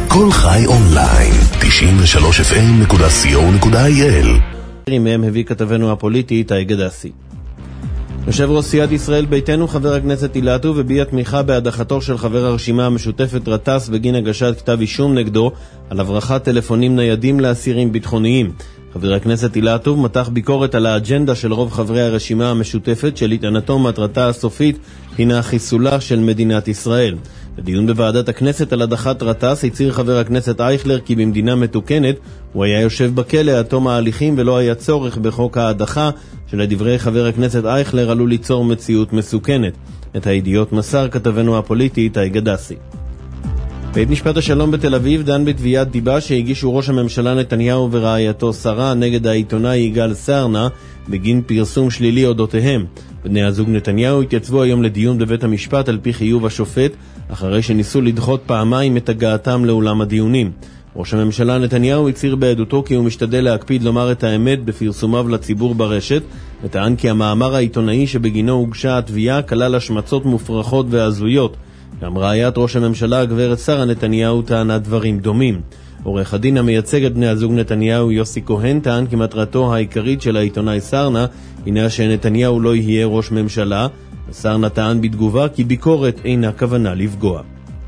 כל חי אונליין, 93fm.co.il. מהם הביא כתבנו הפוליטי איתי גדסי. יושב ראש סיעת ישראל ביתנו חבר הכנסת אילטוב הביע תמיכה בהדחתו של חבר הרשימה המשותפת רטס בגין הגשת כתב אישום נגדו על הברחת טלפונים ניידים לאסירים ביטחוניים. חבר הכנסת אילטוב מתח ביקורת על האג'נדה של רוב חברי הרשימה המשותפת שלטענתו מטרתה הסופית הינה חיסולה של מדינת ישראל. בדיון בוועדת הכנסת על הדחת רטס הצהיר חבר הכנסת אייכלר כי במדינה מתוקנת הוא היה יושב בכלא עד תום ההליכים ולא היה צורך בחוק ההדחה, שלדברי חבר הכנסת אייכלר עלול ליצור מציאות מסוכנת. את הידיעות מסר כתבנו הפוליטי איתי גדסי. בית משפט השלום בתל אביב דן בתביעת דיבה שהגישו ראש הממשלה נתניהו ורעייתו שרה נגד העיתונאי יגאל סרנה בגין פרסום שלילי אודותיהם. בני הזוג נתניהו התייצבו היום לדיון בבית המשפט על פי חיוב השופט, אחרי שניסו לדחות פעמיים את הגעתם לאולם הדיונים. ראש הממשלה נתניהו הצהיר בעדותו כי הוא משתדל להקפיד לומר את האמת בפרסומיו לציבור ברשת, וטען כי המאמר העיתונאי שבגינו הוגשה התביעה כלל השמצות מופרכות והזויות. גם רעיית ראש הממשלה הגברת שרה נתניהו טענה דברים דומים. עורך הדין המייצג את בני הזוג נתניהו יוסי כהן טען כי מטרתו העיקרית של העיתונאי סרנה הינה שנתניהו לא יהיה ראש ממשלה. סרנה טען בתגובה כי ביקורת אינה כוונה לפגוע.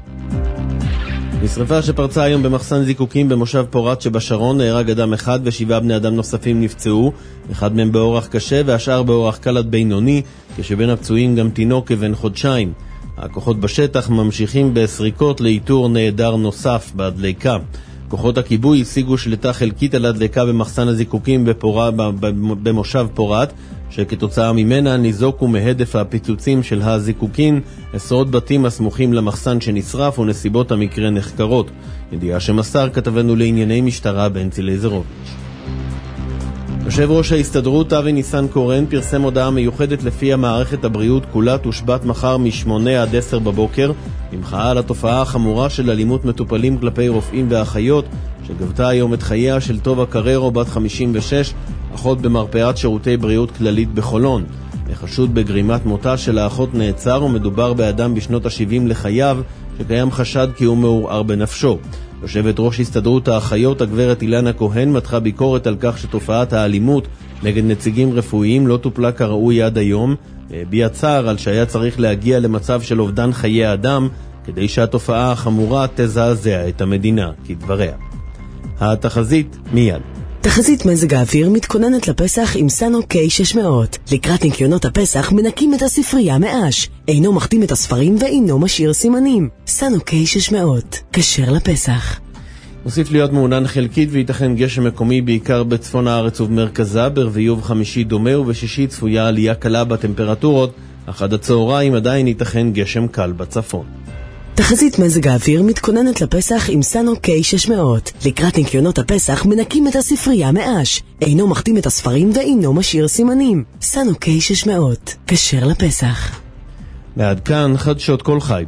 בשריפה שפרצה היום במחסן זיקוקים במושב פורת שבשרון נהרג אדם אחד ו7 בני אדם נוספים נפצעו, אחד מהם באורח קשה והשאר באורח קל עד בינוני, כשבין הפצועים גם תינוק כבן חודשיים. הכוחות בשטח ממשיכים בסריקות לאיתור נעדר נוסף בהדליקה. כוחות הכיבוי השיגו שליטה חלקית על הדליקה במחסן הזיקוקים במושב פורת, שכתוצאה ממנה ניזוקו מהדף הפיצוצים של הזיקוקין עשרות בתים הסמוכים למחסן שנשרף ונסיבות המקרה נחקרות. ידיעה שמסר כתבנו לענייני משטרה בנצי לייזרוביץ'. יושב ראש ההסתדרות אבי ניסנקורן פרסם הודעה מיוחדת לפי מערכת הבריאות כולה תושבת מחר מ-8 עד 10 בבוקר במחאה על התופעה החמורה של אלימות מטופלים כלפי רופאים ואחיות שגבתה היום את חייה של טובה קררו בת 56, אחות במרפאת שירותי בריאות כללית בחולון. החשוד בגרימת מותה של האחות נעצר ומדובר באדם בשנות ה-70 לחייו שקיים חשד כי הוא מעורער בנפשו. יושבת ראש הסתדרות האחיות הגברת אילנה כהן מתחה ביקורת על כך שתופעת האלימות נגד נציגים רפואיים לא טופלה כראוי עד היום, והביעה צער על שהיה צריך להגיע למצב של אובדן חיי אדם כדי שהתופעה החמורה תזעזע את המדינה, כדבריה. התחזית מיד. תחזית מזג האוויר מתכוננת לפסח עם סנו K600. לקראת ניקיונות הפסח מנקים את הספרייה מאש. אינו מחתים את הספרים ואינו משאיר סימנים. סנו K600. כשר לפסח. מוסיף להיות מעונן חלקית וייתכן גשם מקומי בעיקר בצפון הארץ ובמרכזה. ברביעי ובחמישי דומה ובשישי צפויה עלייה קלה בטמפרטורות, אך עד הצהריים עדיין ייתכן גשם קל בצפון. תחזית מזג האוויר מתכוננת לפסח עם סנו K600. לקראת ניקיונות הפסח מנקים את הספרייה מאש. אינו מחתים את הספרים ואינו משאיר סימנים. סנו K600. כשר לפסח. ועד כאן חדשות כל חי.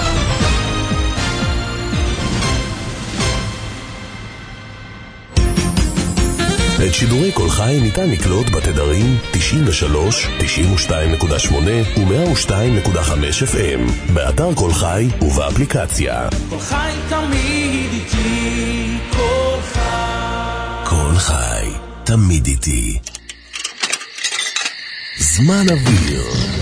את שידורי כל חי ניתן לקלוט בתדרים 93, 92.8 ו102.5 FM, באתר כל חי ובאפליקציה. כל חי תמיד איתי, כל חי. כל חי תמיד איתי. זמן אוויר.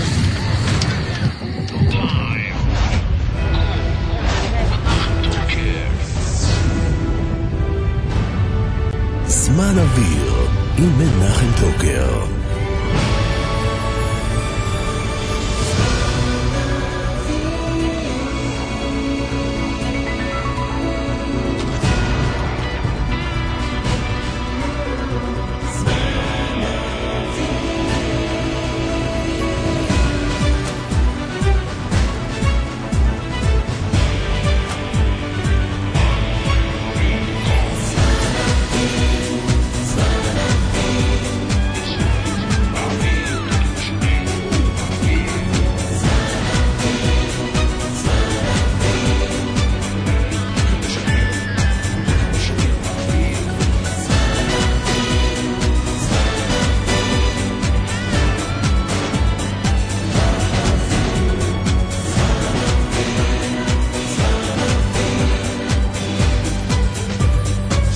זמן אוויר עם מנחם טוקר.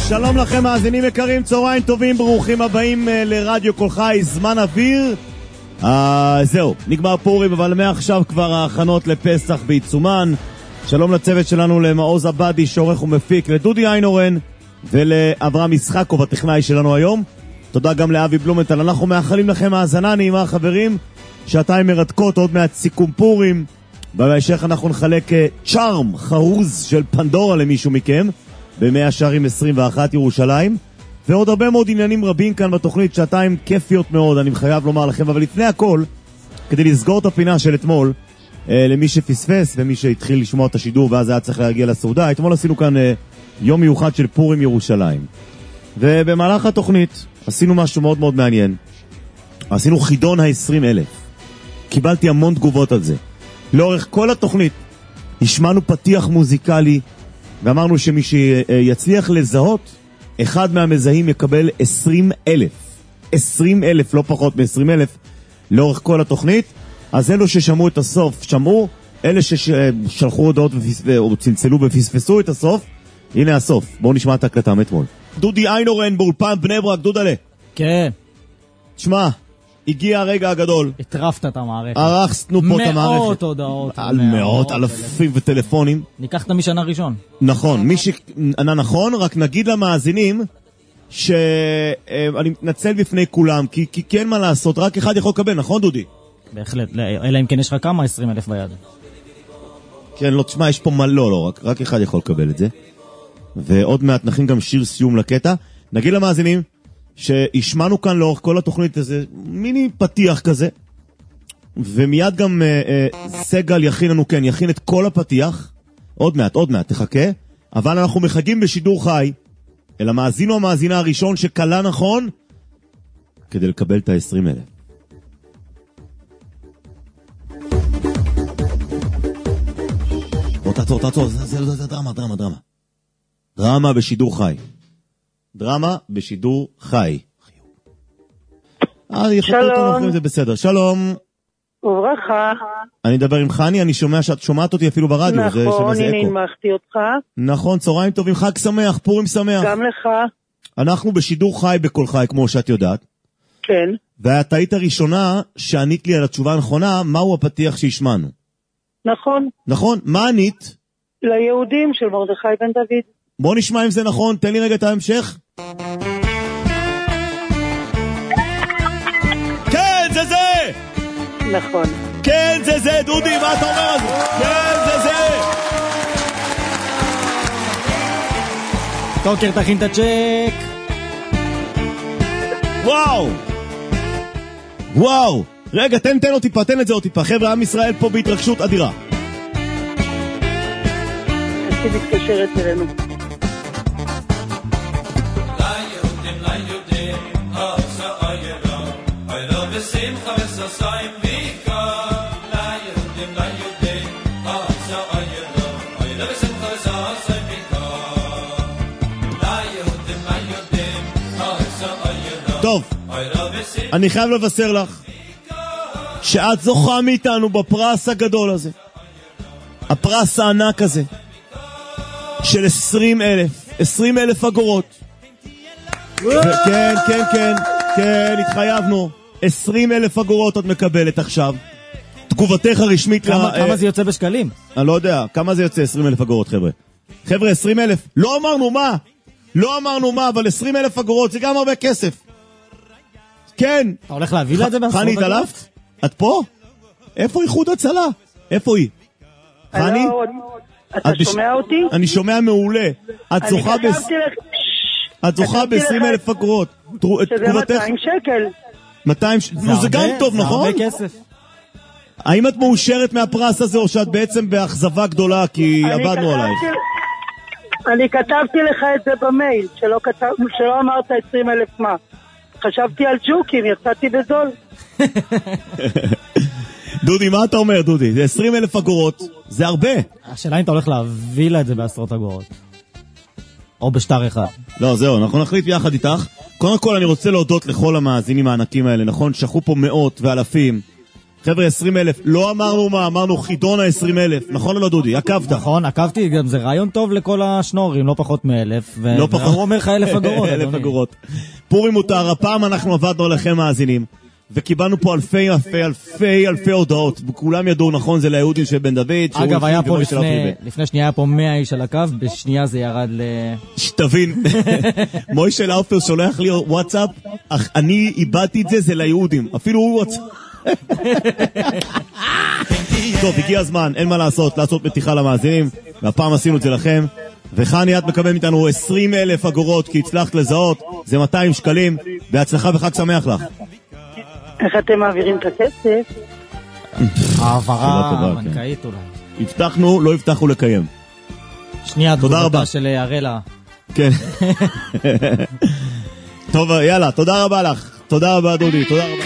שלום לכם מאזינים יקרים, צהריים טובים, ברוכים הבאים לרדיו כל חי, זמן אוויר. זהו, נגמר פורים, אבל מעכשיו כבר ההכנות לפסח בעיצומן. שלום לצוות שלנו, למעוז עבדי שעורך ומפיק, לדודי איינורן ולאברהם ישחקוב הטכנאי שלנו היום. תודה גם לאבי בלומנטל. אנחנו מאחלים לכם האזנה נעימה חברים, שעתיים מרתקות, עוד מעט סיכום פורים. בהמשך אנחנו נחלק צ'ארם חרוז של פנדורה למישהו מכם ב100 שערים 21 ירושלים, ועוד הרבה מאוד עניינים רבים כאן בתוכנית, שעתיים כיפיות מאוד אני חייב לומר לכם. אבל לפני הכל, כדי לסגור את הפינה של אתמול למי שפספס ומי שהתחיל לשמוע את השידור ואז היה צריך להגיע לסעודה, אתמול עשינו כאן יום מיוחד של פורים ירושלים, ובמהלך התוכנית עשינו משהו מאוד מאוד מעניין. עשינו חידון ה-20,000. קיבלתי המון תגובות על זה. לאורך כל התוכנית השמענו פתיח מוזיקלי ואמרנו שמי שיצליח לזהות אחד מהמזהים יקבל 20,000. 20,000, לא פחות מ-20,000 לאורך כל התוכנית. אז אלו ששמעו את הסוף שמעו, אלה ששלחו הודעות או צלצלו ופספסו את הסוף, הנה הסוף. בואו נשמע את הקלטה מאתמול. דודי איינורן באולפן בני ברק. דודלה, כן, תשמע, הגיע הרגע הגדול. הטרפת את המערכת. ערכנו פה את המערכת. מאות הודעות. על מאות אלפים וטלפונים. ניקחת משנה ראשון. נכון, מי שענה נכון, רק נגיד למאזינים שאני מתנצל בפני כולם, כי כן מה לעשות, רק אחד יכול לקבל, נכון דודי? בהחלט, אלא אם כן יש לך כמה 20,000 ביד. כן, לא, תשמע, יש פה לא, רק אחד יכול לקבל את זה. ועוד מעט נכין גם שיר סיום לקטע. נגיד למאזינים שהשמענו כאן לאורך כל התוכנית איזה מיני פתיח כזה, ומיד גם סגל יכין לנו, כן, יכין את כל הפתיח. עוד מעט, תחכה. אבל אנחנו מחגים בשידור חי אל המאזין או המאזינה הראשון שקלה נכון כדי לקבל את ה-20,000. תעצור, זה דרמה בשידור חי. דרמה בשידור חי. שלום. זה בסדר. שלום. וברכה. אני מדבר עם חני, אני שומע שאת שומעת אותי אפילו ברדיו. נכון, אני נמחתי אותך. נכון, צהריים טובים, חג שמח, פורים שמח. גם לך. אנחנו בשידור חי בכל חי, כמו שאת יודעת. כן. ואת היית הראשונה שענית לי על התשובה הנכונה, מהו הפתיח שהשמענו. נכון, מה ענית? ליהודים של מרדכי בן דוד. בוא נשמע אם זה נכון, תן לי רגע את ההמשך. כן, זה! נכון. כן, זה, דודי, מה אתה אומר על זה? כן, זה! טוקר, תכין את הצ'ק. וואו! רגע, תן את זה עוד טיפה. חבר'ה, עם ישראל פה בהתרגשות אדירה. אני מתקשרת אלינו. טוב, אני חייב לבשר לך שאת זוכה מאיתנו בפרס הגדול הזה, הפרס הענק הזה של 20,000 אגורות. כן, התחייבנו. 20,000 אגורות את מקבלת עכשיו. תגובתך הרשמית כמה זה יוצא בשקלים? אני לא יודע, כמה זה יוצא 20,000 אגורות, חבר'ה, 20,000. לא אמרנו מה, אבל 20,000 אגורות זה גם הרבה כסף. כן. אתה הולך להביא לה את זה בעשרות אגורות? חני, התעלפת? את פה? איפה איחוד הצלה? איפה היא? חני? אתה שומע אותי? אני שומע מעולה. את זוכה ב-20,000 אגורות. שזה 200 שקל. 200, זה גם טוב, נכון? זה הרבה כסף. האם את מאושרת מהפרס הזה, או שאת בעצם באכזבה גדולה כי עבדנו עלייך? אני כתבתי לך את זה במייל, שלא אמרת 20,000 מה. חשבתי על ג'וקים, יצאתי בזול. דודי, מה אתה אומר, דודי? זה 20,000 אגורות, זה הרבה. השאלה אם אתה הולך להביא לה את זה בעשרות אגורות. או בשטר אחד. לא, זהו, אנחנו נחליט יחד איתך. קודם כל אני רוצה להודות לכל המאזינים הענקים האלה, נכון? שחו פה מאות ואלפים חבר'ה, 20,000. לא אמרנו מה, אמרנו חידון ה-20,000. נכון או לא, דודי? עקבת. נכון, עקבתי, גם זה רעיון טוב לכל השנורים, לא פחות מ1,000. לא פחות. הוא אומר לך 1,000 אגורות. 1,000 אגורות. פורים מותר, הפעם אנחנו עבדנו עליכם מאזינים, וקיבלנו פה אלפי הודעות. כולם ידעו, נכון, זה ליהודים של בן דוד. אגב, היה פה לפני שנייה היה פה 100 איש על הקו, בשנייה זה ירד שתבין, מוישה לאופר שולח לי וואטסאפ, אך אני איבדתי את זה, זה ליהודים. אפילו הוא וואטסאפ. טוב, הגיע הזמן, אין מה לעשות מתיחה למאזינים, והפעם עשינו את זה לכם. וחני, את מקבל מאיתנו 20,000 אגורות, כי הצלחת לזהות, זה 200 שקלים, בהצלחה וחג שמח לך. איך אתם מעבירים את הכסף? העברה מנכאית אולי. הבטחנו, לא הבטחנו לקיים. שנייה, תגובתה של ארלה. כן. טוב, יאללה, תודה רבה לך. תודה רבה, דודי, תודה רבה.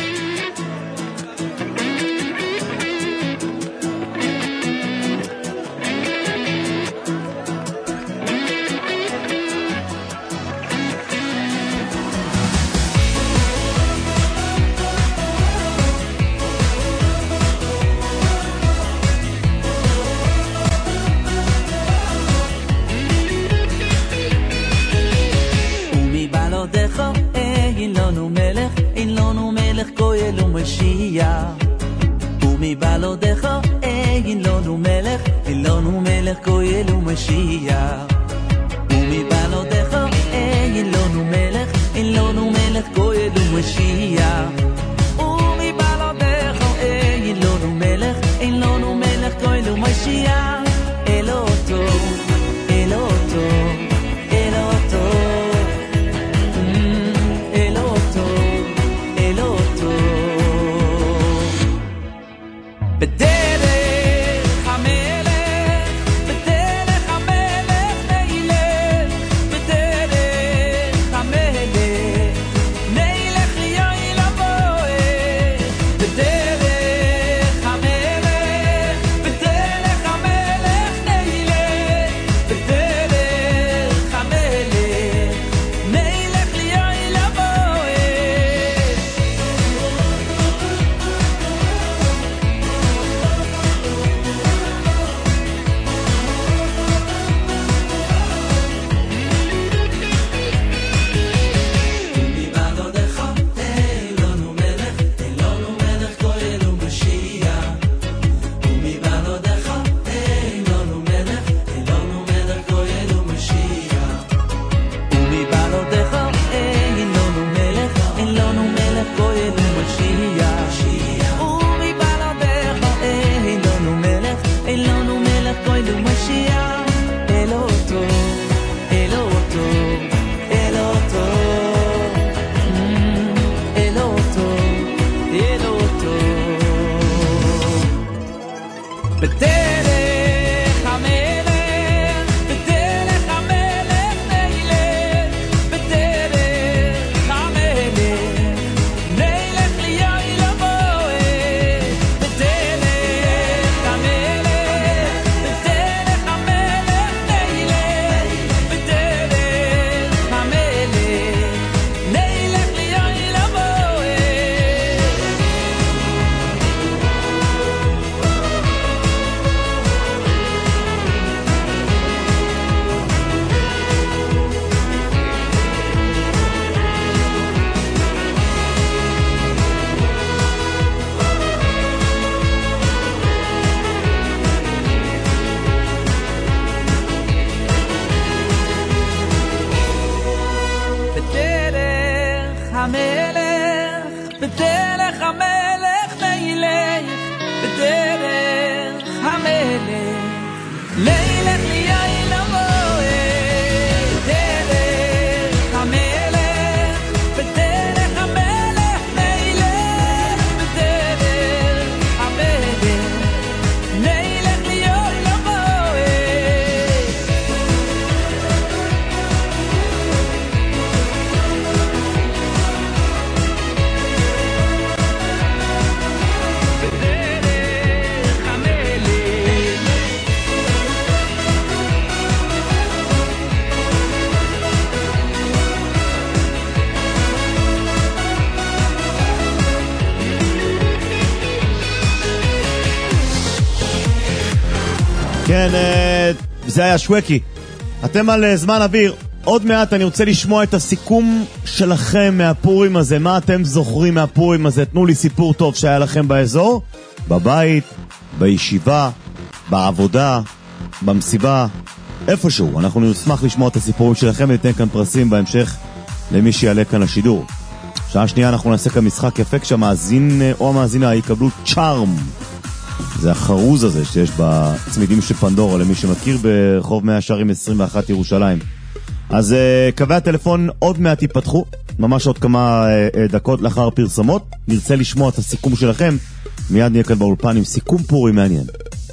כן, זה היה שווקי. אתם על זמן אוויר. עוד מעט אני רוצה לשמוע את הסיכום שלכם מהפורים הזה. מה אתם זוכרים מהפורים הזה? תנו לי סיפור טוב שהיה לכם באזור, בבית, בישיבה, בעבודה, במסיבה, איפשהו. אנחנו נשמח לשמוע את הסיפורים שלכם וניתן כאן פרסים בהמשך למי שיעלה כאן לשידור. שעה שנייה אנחנו נעשה כאן משחק יפה כשהמאזין או המאזינה יקבלו צ'ארם. זה החרוז הזה שיש בצמידים של פנדורה למי שמכיר, ברחוב 100 שערים 21 ירושלים. אז קווי הטלפון עוד מעט ייפתחו, ממש עוד כמה דקות לאחר פרסמות. נרצה לשמוע את הסיכום שלכם, מיד נהיה כאן באולפן עם סיכום פורי מעניין.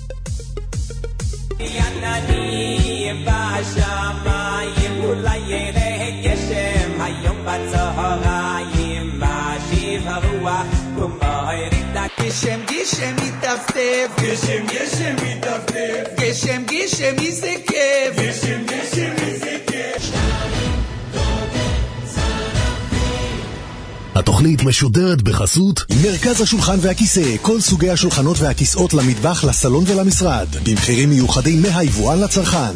גשם גשם יטפטף, גשם גשם יטפטף, גשם גשם איזה כיף, גשם גשם איזה כיף. התוכנית משודרת בחסות מרכז השולחן והכיסא, כל סוגי השולחנות והכיסאות למטבח, לסלון ולמשרד, במחירים מיוחדים מהיבואן לצרכן.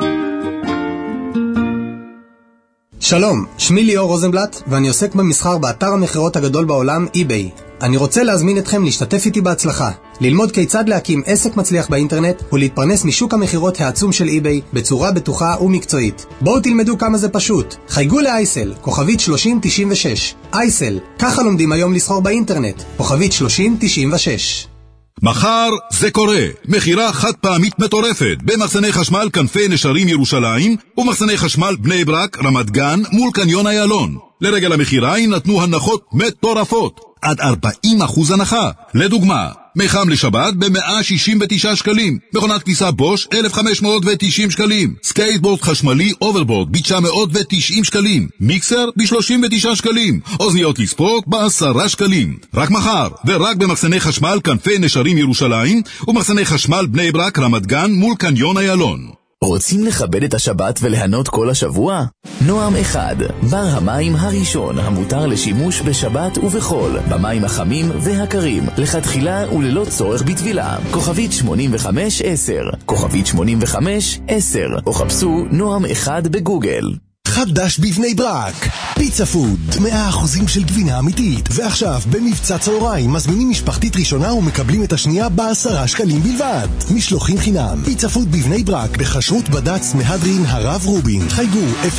שלום, שמי ליאור רוזנבלט ואני עוסק במסחר באתר המחירות הגדול בעולם eBay. אני רוצה להזמין אתכם להשתתף איתי בהצלחה, ללמוד כיצד להקים עסק מצליח באינטרנט ולהתפרנס משוק המחירות העצום של eBay בצורה בטוחה ומקצועית. בואו תלמדו כמה זה פשוט. חייגו לאייסל, כוכבית 3096. אייסל, ככה לומדים היום לסחור באינטרנט, כוכבית 3096. מחר זה קורה, מחירה חד פעמית מטורפת במחסני חשמל כנפי נשרים ירושלים ומחסני חשמל בני ברק רמת גן מול קניון איילון. לרגל המחירה נתנו הנחות מטורפות, עד 40% הנחה. לדוגמה, מחם לשבת ב-169 שקלים, מכונת כביסה בוש 1,590 שקלים, סקייטבורד חשמלי אוברבורד ב-990 שקלים, מיקסר ב-39 שקלים, אוזניות לספורט ב10 שקלים. רק מחר, ורק במחסני חשמל כנפי נשרים ירושלים ומחסני חשמל בני ברק רמת גן מול קניון איילון. רוצים לכבד את השבת ולהנות כל השבוע? נועם אחד, בר המים הראשון המותר לשימוש בשבת ובחול, במים החמים והקרים, לכתחילה וללא צורך בטבילה. כוכבית 85-10, כוכבית 85-10, או חפשו נועם אחד בגוגל. חדש בבני ברק, פיצה פוד, 100% של גבינה אמיתית, ועכשיו במבצע צהריים מזמינים משפחתית ראשונה ומקבלים את השנייה ב10 שקלים בלבד. משלוחים חינם, פיצה פוד בבני ברק, בחשרות בד"ץ מהדרין הרב רובין. חייגו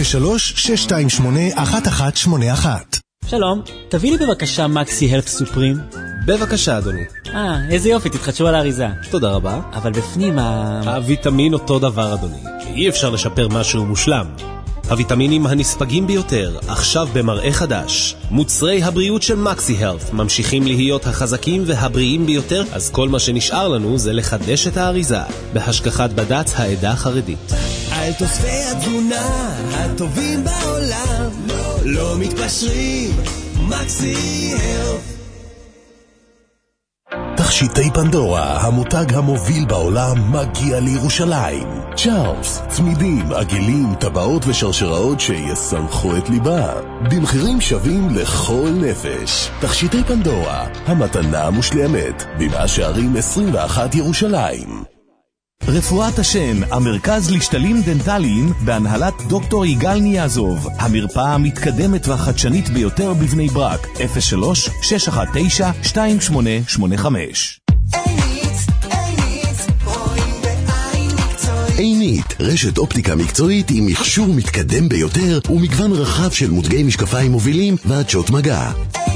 03-628-1181. שלום, תביא לי בבקשה מקסי הלף סופרים. בבקשה אדוני. איזה יופי, תתחדשו על האריזה. תודה רבה. אבל בפנים הוויטמין אותו דבר אדוני, אי אפשר לשפר משהו מושלם. הוויטמינים הנספגים ביותר, עכשיו במראה חדש. מוצרי הבריאות של מקסי הלף ממשיכים להיות החזקים והבריאים ביותר, אז כל מה שנשאר לנו זה לחדש את האריזה, בהשגחת בד"ץ העדה החרדית. על תוספי התזונה הטובים בעולם, לא מתפשרים, מקסי הלף. תכשיטי פנדורה, המותג המוביל בעולם, מגיע לירושלים. צ'ארמס, צמידים, עגלים, טבעות ושרשראות שיסנחו את ליבה, במחירים שווים לכל נפש. תכשיטי פנדורה, המתנה המושלמת, במאה שערים 21 ירושלים. רפואת השן, המרכז לשתלים דנטליים בהנהלת דוקטור יגאל ניאזוב, המרפאה המתקדמת והחדשנית ביותר בבני ברק, 03-619-2885. עינית, רשת אופטיקה מקצועית עם מכשור מתקדם ביותר ומגוון רחב של מותגי משקפיים מובילים ועדשות מגע.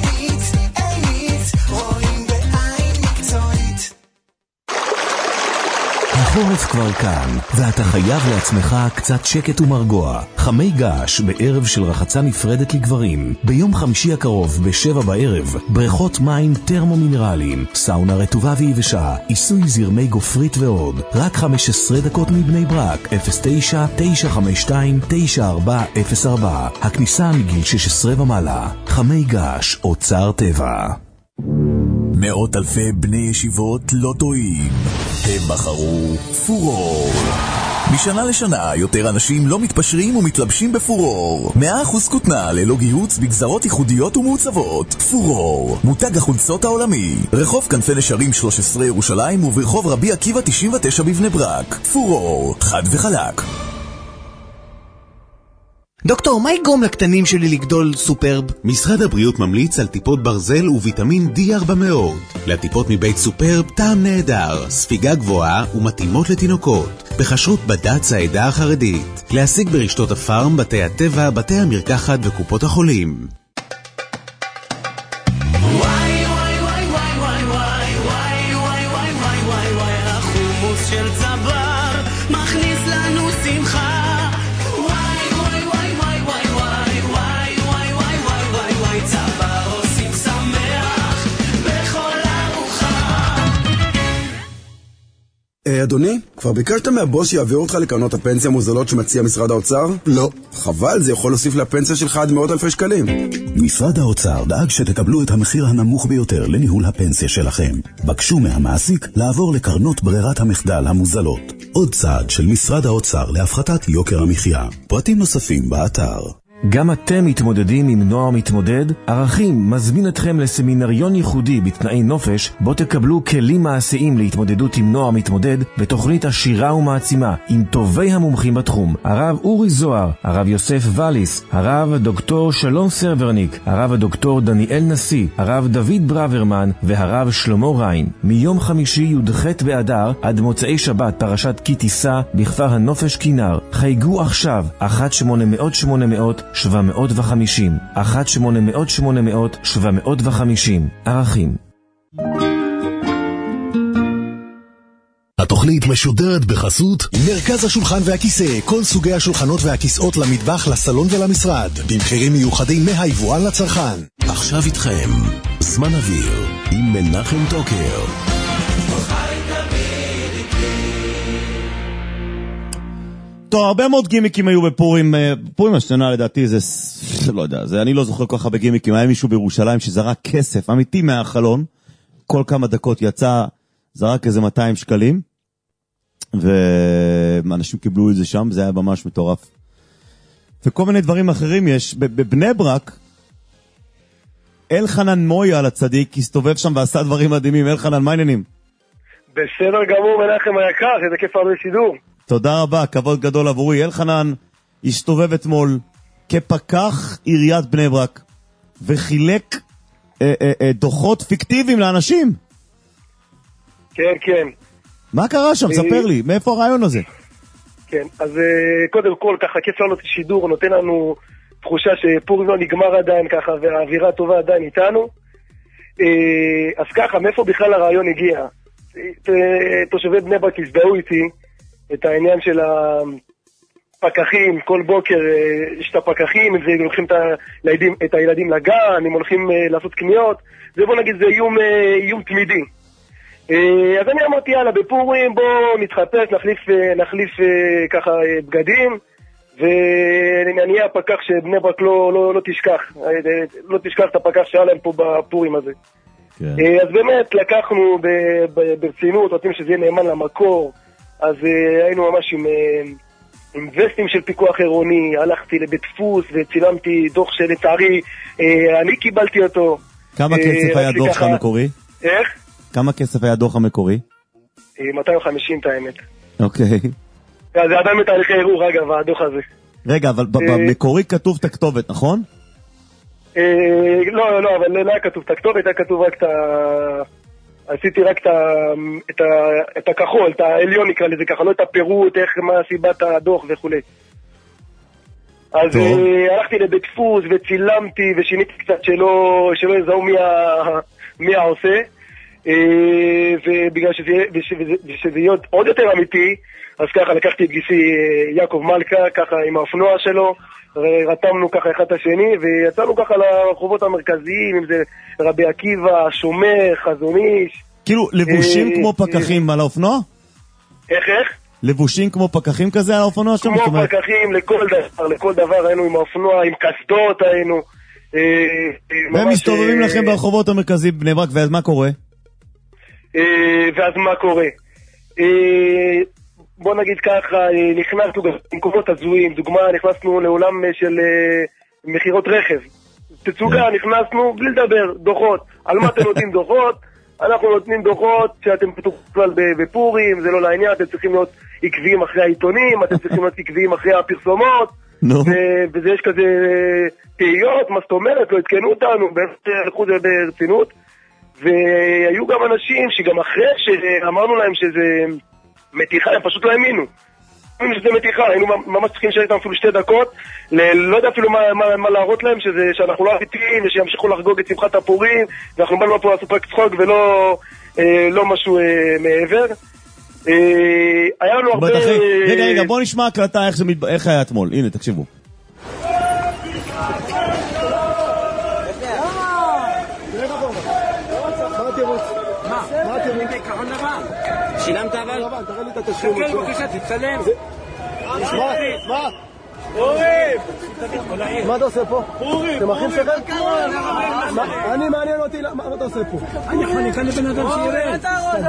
החורף כבר כאן, ואתה חייב לעצמך קצת שקט ומרגוע. חמי געש בערב של רחצה נפרדת לגברים. ביום חמישי הקרוב ב7 בערב, בריכות מים טרמו-מינרליים, סאונה רטובה ויבשה, עיסוי זרמי גופרית ועוד. רק 15 דקות מבני ברק, 09-952-9404. הכניסה מגיל 16 ומעלה. חמי געש, אוצר טבע. מאות אלפי בני ישיבות לא טועים, הם בחרו פורור. משנה לשנה יותר אנשים לא מתפשרים ומתלבשים בפורור. 100% כותנה ללא גיהוץ בגזרות ייחודיות ומעוצבות. פורור, מותג החולצות העולמי. רחוב כנפי נשרים 13 ירושלים וברחוב רבי עקיבא 99 בבני ברק. פורור, חד וחלק. דוקטור, מה יגרום לקטנים שלי לגדול סופרב? משרד הבריאות ממליץ על טיפות ברזל וויטמין D4 מאוד. לטיפות מבית סופרב טעם נהדר, ספיגה גבוהה ומתאימות לתינוקות. בחשרות בד"ץ העדה החרדית. להשיג ברשתות הפארם, בתי הטבע, בתי המרקחת וקופות החולים. החומוס של צבר מכניס לנו שמחה. אדוני, כבר ביקשת מהבוס שיעביר אותך לקרנות הפנסיה המוזלות שמציע משרד האוצר? לא. חבל, זה יכול להוסיף לפנסיה שלך עד מאות אלפי שקלים. משרד האוצר דאג שתקבלו את המחיר הנמוך ביותר לניהול הפנסיה שלכם. בקשו מהמעסיק לעבור לקרנות ברירת המחדל המוזלות. עוד צעד של משרד האוצר להפחתת יוקר המחיה. פרטים נוספים באתר. גם אתם מתמודדים עם נוער מתמודד? ערכים מזמין אתכם לסמינריון ייחודי בתנאי נופש, בו תקבלו כלים מעשיים להתמודדות עם נוער מתמודד בתוכנית עשירה ומעצימה עם טובי המומחים בתחום, הרב אורי זוהר, הרב יוסף וליס, הרב דוקטור שלום סרברניק, הרב דוקטור דניאל נשיא, הרב דוד ברוורמן והרב שלמה ריין. מיום חמישי י"ח באדר עד מוצאי שבת פרשת כי תישא בכפר הנופש כינר. חייגו עכשיו 1-800-800-750 1-800-800-750. ערכים. התוכנית משודרת בחסות מרכז השולחן והכיסא, כל סוגי השולחנות והכיסאות למטבח, לסלון ולמשרד, במחירים מיוחדים מהיבואן לצרכן. עכשיו איתכם זמן אוויר עם מנחם טוקר. טוב, הרבה מאוד גימיקים היו בפורים. פורים השנה לדעתי זה, לא יודע, אני לא זוכר כל כך הרבה גימיקים. היה מישהו בירושלים שזרק כסף אמיתי מהחלון, כל כמה דקות יצא, זרק איזה 200 שקלים, ואנשים קיבלו את זה שם, זה היה ממש מטורף. וכל מיני דברים אחרים יש. בבני ברק, אלחנן מויה על הצדיק, הסתובב שם ועשה דברים מדהימים. אלחנן, מה העניינים? בסדר גמור, מנחם היקר, איזה כיף הרבה שידור. תודה רבה, כבוד גדול עבורי. אלחנן השתובב אתמול כפקח עיריית בני ברק וחילק דוחות פיקטיביים לאנשים. כן, כן. מה קרה שם? ספר לי, מאיפה הרעיון הזה? כן, אז קודם כל ככה כיף לנו את השידור, נותן לנו תחושה שפורים לא נגמר עדיין ככה והאווירה הטובה עדיין איתנו. אז ככה, מאיפה בכלל הרעיון הגיע? תושבי בני ברק הזדהו איתי את העניין של הפקחים, כל בוקר יש את הפקחים, הם הולכים את הילדים לגן, הם הולכים לעשות קניות, זה בוא נגיד זה איום תמידי. אז אני אמרתי יאללה בפורים בוא נתחפש, נחליף ככה בגדים, ואני אהיה הפקח שבני ברק לא תשכח את הפקח שהיה להם פה בפורים הזה. אז באמת לקחנו ברצינות, רוצים שזה יהיה נאמן למקור, אז היינו ממש עם וסטים של פיקוח עירוני, הלכתי לבית דפוס וצילמתי דוח שלצערי אני קיבלתי אותו. כמה כסף היה דוח המקורי? איך? כמה כסף היה דוח המקורי? 250 את האמת. אוקיי. זה עדיין בתהליכי ערעור אגב הדוח הזה. רגע, אבל במקורי כתוב את הכתובת, נכון? לא, אבל לא היה כתוב את הכתובת, היה כתוב רק עשיתי רק את הכחול, את העליון נקרא לזה ככה, לא את הפירוט, מה סיבת הדוח וכו'. אז הלכתי לבית דפוס וצילמתי ושיניתי קצת שלא יזהו מי העושה, ובגלל שזה יהיה עוד יותר אמיתי, אז ככה לקחתי את גיסי יעקב מלכה, ככה עם האופנוע שלו, רתמנו ככה אחד השני, ויצאנו ככה לרחובות המרכזיים, אם זה רבי עקיבא, שומר, חזון איש. כאילו, לבושים כמו פקחים על האופנוע? איך? לבושים כמו פקחים כזה על האופנוע? כמו פקחים, לכל דבר היינו עם האופנוע, עם קסדות היינו. והם מסתובבים לכם ברחובות המרכזיים בני ברק, ואז מה קורה? בוא נגיד ככה, נכנסנו במקומות הזויים, דוגמה, נכנסנו לעולם של מחירות רכב. תצוגה, נכנסנו בלי לדבר, דוחות. על מה אתם נותנים דוחות? אנחנו נותנים דוחות שאתם בכלל בפורים, זה לא לעניין, אתם צריכים להיות עקביים אחרי העיתונים, אתם צריכים להיות עקביים אחרי הפרסומות, וזה יש כזה תהיות, מה זאת אומרת, לא התקנו אותנו, הלכו זה ברצינות, והיו גם אנשים שגם אחרי שאמרנו להם שזה מתיחה, הם פשוט לא האמינו. שזה מתיחה, היינו ממש צריכים לשאול איתם אפילו 2 דקות, לא יודע אפילו מה להראות להם, שאנחנו לא אמיתיים, ושימשיכו לחגוג את שמחת הפורים, ואנחנו באנו פה לעשות רק צחוק ולא משהו מעבר. היה לנו הרבה... רגע, בוא נשמע הקלטה איך היה אתמול, הנה תקשיבו. שילמת אבל? תראה לי את התשלום. תקל בבקשה, תצלם. מה? פורים! מה אתה עושה פה? פורים! אתם אחים שלכם? אני מעניין אותי, מה אתה עושה פה? אני כאן לבן אדם שירד.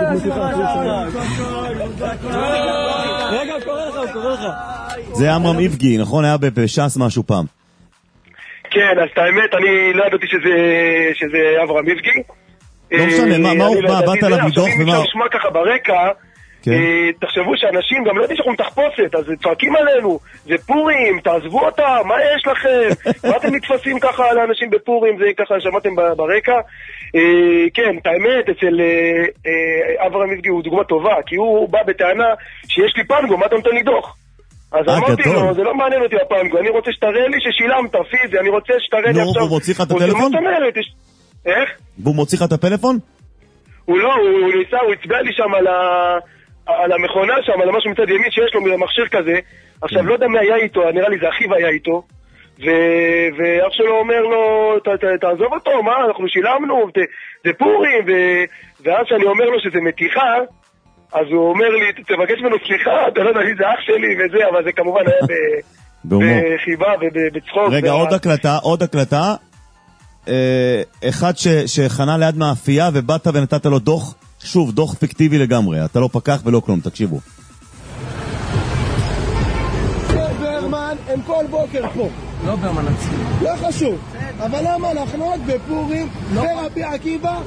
רגע, הוא קורא לך. זה אמרם איבגי, נכון? היה בש"ס משהו פעם. כן, אז את האמת, אני לא ידעתי שזה אברהם איבגי. לא משנה, מה באת עליו מדוח ומה... עכשיו אם אפשר לשמוע ככה ברקע, תחשבו שאנשים גם לא יודעים שאנחנו מתחפושת, אז צועקים עלינו, זה פורים, תעזבו אותה, מה יש לכם? מה אתם מתפסים ככה על האנשים בפורים, זה ככה שמעתם ברקע? כן, את האמת, אצל אברהם איבגי הוא דוגמה טובה, כי הוא בא בטענה שיש לי פנגו, מה אתה נותן לי דוח? אז אמרתי לו, זה לא מעניין אותי הפנגו, אני רוצה שתראה לי ששילמת פיזי, אני רוצה שתראה לי עכשיו... הוא מוציא לך את הטלפון? איך? והוא מוציא לך את הפלאפון? הוא לא, הוא הצבע לי שם על המכונה שם, על משהו מצד ימין שיש לו מכשיר כזה. עכשיו לא יודע מי היה איתו, נראה לי זה אחיו היה איתו, ואח שלו אומר לו, תעזוב אותו, מה, אנחנו שילמנו, זה פורים, ואז שאני אומר לו שזה מתיחה, אז הוא אומר לי, תבקש ממנו סליחה, אתה לא יודע לי, זה אח שלי וזה, אבל זה כמובן היה בחיבה ובצחוק. רגע, עוד הקלטה, אחד שחנה ליד מאפייה ובאת ונתת לו דוח, שוב, דוח פיקטיבי לגמרי, אתה לא פקח ולא כלום, תקשיבו. ברמן, הם כל בוקר פה. לא ברמן עצמי. לא חשוב. אבל למה לחנות בפורים ברבי עקיבא?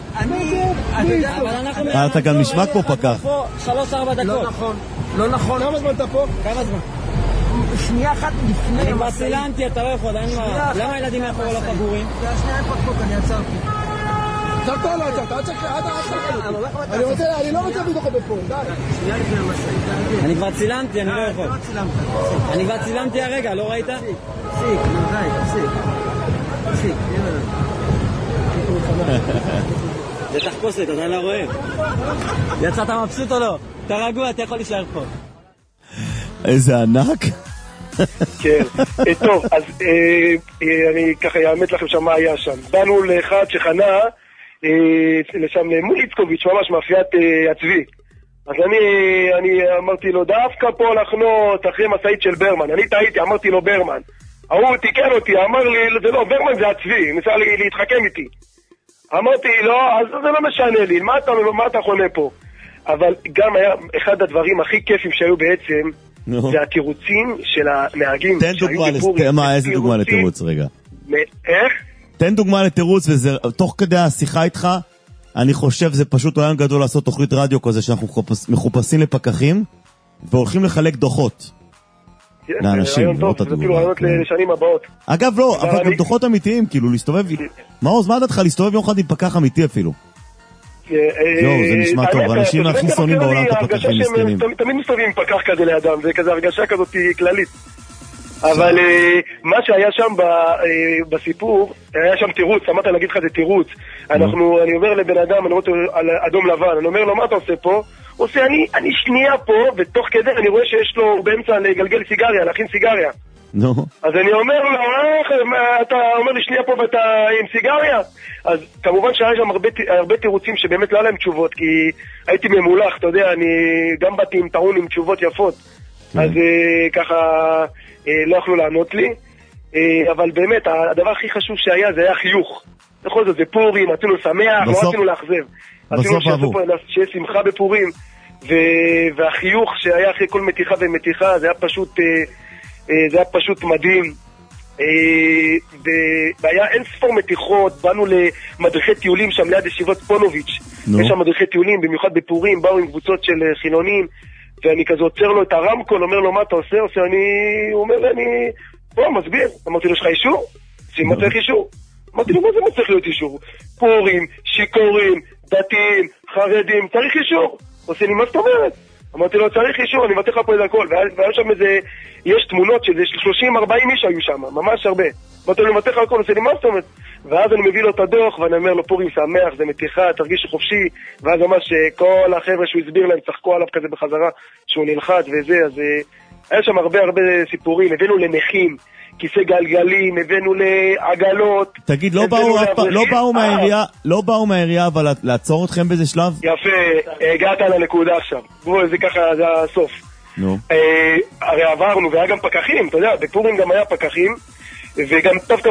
אתה גם נשמע פה פקח. 3-4 דקות. לא נכון. כמה זמן אתה פה? כמה זמן? שנייה אחת לפני. אני כבר סילנתי, אתה לא יכול, למה הילדים מאחור לא חגורים? שנייה אין פקפוק, אני עצרתי. עצרת או לא עצרת? אני לא רוצה להביא לך בפורים, די. שנייה לפני המשאית. אני כבר צילמתי, אני לא יכול. אני כבר צילמתי הרגע, לא ראית? פסיק, די, פסיק. זה תחפושת, אתה לא רואה. יצאת מבסוט או לא? אתה רגוע, אתה יכול להישאר פה. איזה ענק. כן, טוב, אז אני ככה אאמת לכם שם מה היה שם. באנו לאחד שחנה לשם מול איצקוביץ', ממש מאפיית הצבי. אז אני אמרתי לו, דווקא פה לחנות אחרי מסעית של ברמן. אני טעיתי, אמרתי לו ברמן. הוא תיקן אותי, אמר לי, זה לא, ברמן זה הצבי, ניסה להתחכם איתי. אמרתי, לא, אז זה לא משנה לי, מה אתה חונה פה? אבל גם היה אחד הדברים הכי כיפים שהיו בעצם, זה התירוצים של הנהגים. תן דוגמה, איזה דוגמה לתירוץ רגע? איך? תן דוגמה לתירוץ, וזה תוך כדי השיחה איתך, אני חושב זה פשוט רעיון גדול לעשות תוכנית רדיו כזה, שאנחנו מחופשים לפקחים, והולכים לחלק דוחות. לאנשים, לראות את התגובה. זה רעיונות לשנים הבאות. אגב לא, אבל גם דוחות אמיתיים, כאילו להסתובב, מה דעתך להסתובב יום אחד עם פקח אמיתי אפילו? זהו, זה נשמע טוב, האנשים הכי שונאים בעולם את הפקחים מסכנים. תמיד מסתובבים עם פקח כזה לידם, זה כזה הרגשה כזאת כללית. אבל מה שהיה שם בסיפור, היה שם תירוץ, אמרת להגיד לך זה תירוץ. אני אומר לבן אדם, אני רואה אותו על אדום לבן, אני אומר לו מה אתה עושה פה? הוא עושה, אני שנייה פה, ותוך כדי אני רואה שיש לו באמצע לגלגל סיגריה, להכין סיגריה. אז אני אומר לו, אתה אומר לי שנייה פה ואתה עם סיגריה? אז כמובן שהיה שם הרבה תירוצים שבאמת לא היה להם תשובות, כי הייתי ממולח, אתה יודע, אני גם באתי עם טעון עם תשובות יפות, אז ככה לא יכלו לענות לי, אבל באמת הדבר הכי חשוב שהיה זה היה חיוך. בכל זאת זה פורים, רצינו שמח, לא רצינו לאכזב, רצינו שיהיה שמחה בפורים, והחיוך שהיה אחרי כל מתיחה ומתיחה, זה היה פשוט מדהים. והיה אין ספור מתיחות, באנו למדריכי טיולים שם ליד ישיבות פונוביץ', יש שם מדריכי טיולים, במיוחד בפורים, באו עם קבוצות של חילונים, ואני כזה עוצר לו את הרמקול, אומר לו מה אתה עושה? הוא אומר לי, אני פה מסביר, אמרתי לו, יש לך אישור? מה צריך אישור? אמרתי לו, מה זה מצריך להיות אישור? פורים, שיקורים, דתיים, חרדים, צריך אישור? עושה לי, מה זאת אומרת? אמרתי לו, צריך אישור, אני מבטח לך פה את הכל. והיה שם איזה, יש תמונות של 30-40 איש היו שם, ממש הרבה. אמרתי לו, אני מבטח לך הכל, עושה לי, מה זאת אומרת? ואז אני מביא לו את הדוח, ואני אומר לו, פורים שמח, זה מתיחה, תרגיש חופשי. ואז ממש כל החבר'ה שהוא הסביר להם, צחקו עליו כזה בחזרה, שהוא נלחץ וזה, אז היה שם הרבה סיפורים, הבאנו לנכים, כיסא גלגלים, הבאנו לעגלות. תגיד, לא באו מהעירייה, אבל לעצור אתכם באיזה שלב? יפה, הגעת לנקודה עכשיו. בואו, זה ככה, זה הסוף. הרי עברנו, והיה גם פקחים, אתה יודע, בפורים גם היה פקחים, וגם דווקא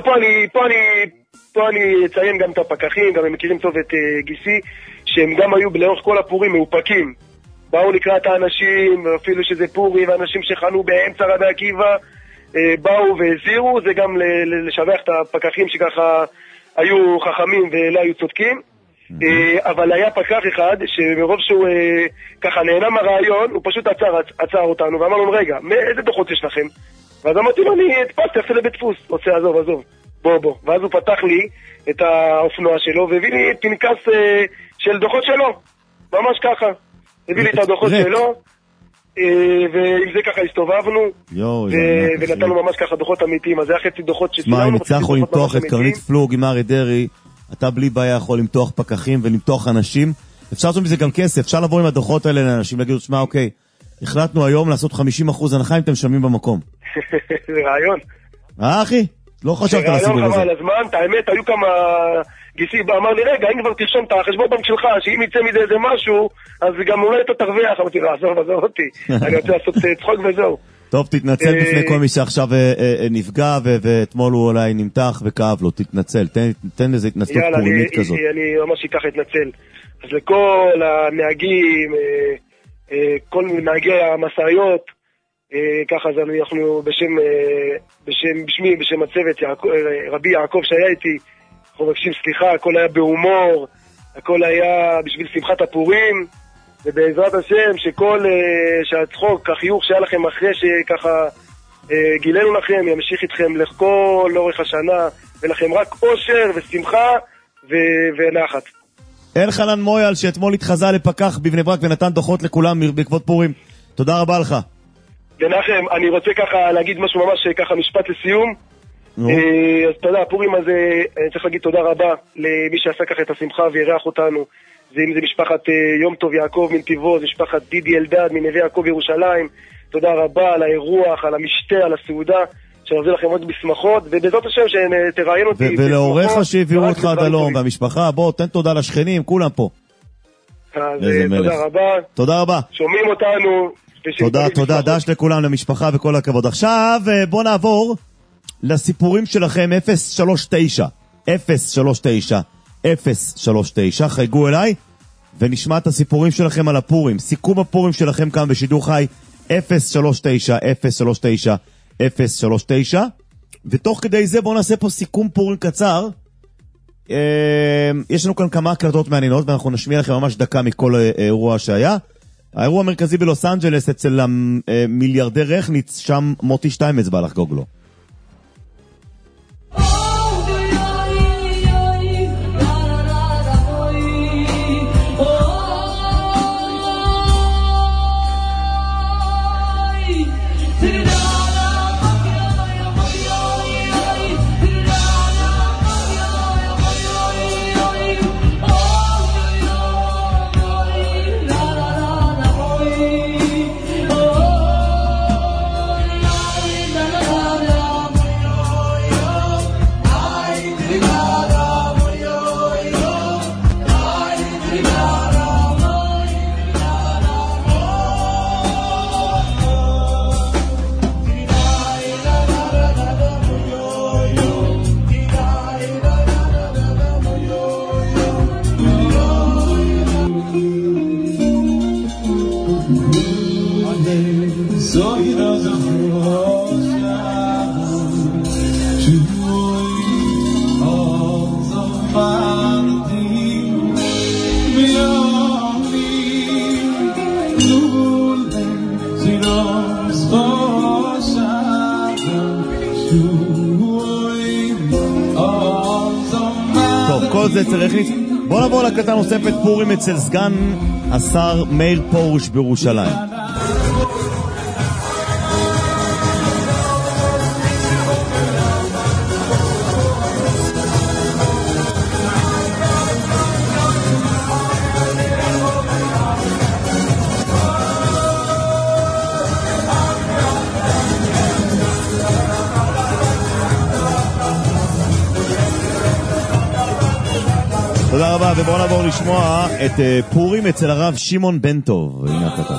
פה אני אציין גם את הפקחים, גם הם מכירים טוב את גיסי, שהם גם היו לאורך כל הפורים מאופקים. באו לקראת האנשים, אפילו שזה פורי, ואנשים שחנו באמצע רבי עקיבא, באו והזירו, זה גם לשבח את הפקחים שככה היו חכמים ולא היו צודקים. אבל היה פקח אחד שמרוב שהוא ככה נהנה מהרעיון, הוא פשוט עצר אותנו ואמר לנו, רגע, איזה דוחות יש לכם? ואז אמרתי לו, אני הדפסתי, עושה לבית דפוס, רוצה, עזוב, בוא. ואז הוא פתח לי את האופנוע שלו והביא לי פנקס של דוחות שלו, ממש ככה. הביא לי את הדוחות שלו, ועם זה ככה הסתובבנו, ונתנו ממש ככה דוחות אמיתיים. אז זה היה חצי דוחות שסילמנו. אם הצלחנו למתוח את קרנית פלוג עם ארי דרי, אתה בלי בעיה יכול למתוח פקחים ולמתוח אנשים. אפשר לעשות מזה גם כסף, אפשר לבוא עם הדוחות האלה לאנשים, להגיד, תשמע, אוקיי, החלטנו היום לעשות 50% הנחה אם אתם משלמים במקום. זה רעיון. אחי? לא חשבת על הסיבוב הזה. רעיון חבל על הזמן, האמת, היו כמה... גיסי אמר לי, רגע, אם כבר תרשום את החשבון בנק שלך, שאם יצא מזה איזה משהו, אז גם אולי אתה תרוויח. אמרתי, עזוב אותי, אני רוצה לעשות צחוק וזהו. טוב, תתנצל בפני כל מי שעכשיו נפגע, ואתמול הוא אולי נמתח וכאב לו, תתנצל, תן לזה התנצלות פורמית כזאת. אני ממש אקח התנצל. אז לכל הנהגים, כל נהגי המשאיות, ככה אז אנחנו בשמי, בשם הצוות, רבי יעקב שהיה איתי, אנחנו מבקשים סליחה, הכל היה בהומור, הכל היה בשביל שמחת הפורים, ובעזרת השם שהצחוק, החיוך שהיה לכם אחרי שככה גילנו לכם, ימשיך איתכם לכל אורך השנה, ולכם רק אושר ושמחה ונחת. אלחנן מויאל שאתמול התחזה לפקח בבני ברק ונתן דוחות לכולם בעקבות פורים, תודה רבה לך. ונחם, אני רוצה ככה להגיד משהו ממש ככה משפט לסיום. אז תודה, הפורים הזה, אני צריך להגיד תודה רבה למי שעשה ככה את השמחה וירח אותנו. אם זה משפחת יום טוב יעקב מנתיבות, משפחת דידי אלדד מנווה יעקב ירושלים. תודה רבה על האירוח, על המשתה, על הסעודה, שנביא לכם עוד בשמחות, ובעזרת השם שתראיין אותי. ולהוריך שהביאו אותך עד הלום, והמשפחה, בוא, תן תודה לשכנים, כולם פה. אז תודה רבה. תודה רבה. שומעים אותנו. תודה, דש לכולם, למשפחה וכל הכבוד. עכשיו בוא נעבור לסיפורים שלכם 039, חייגו אליי ונשמע את הסיפורים שלכם על הפורים, סיכום הפורים שלכם כאן בשידור חי 039, ותוך כדי זה בואו נעשה פה סיכום פורים קצר. יש לנו כאן כמה הקלטות מעניינות ואנחנו נשמיע לכם ממש דקה מכל אירוע שהיה. האירוע המרכזי בלוס אנג'לס אצל המיליארדר רכניץ, שם מוטי שטיימץ בא לחגוג לו. טוב, כל זה צריך בוא נעבור לקטע נוספת, פורים אצל סגן השר מאיר פרוש בירושלים. תודה רבה, ובואו נעבור לשמוע את פורים אצל הרב שמעון בן טוב. הנה הקטע.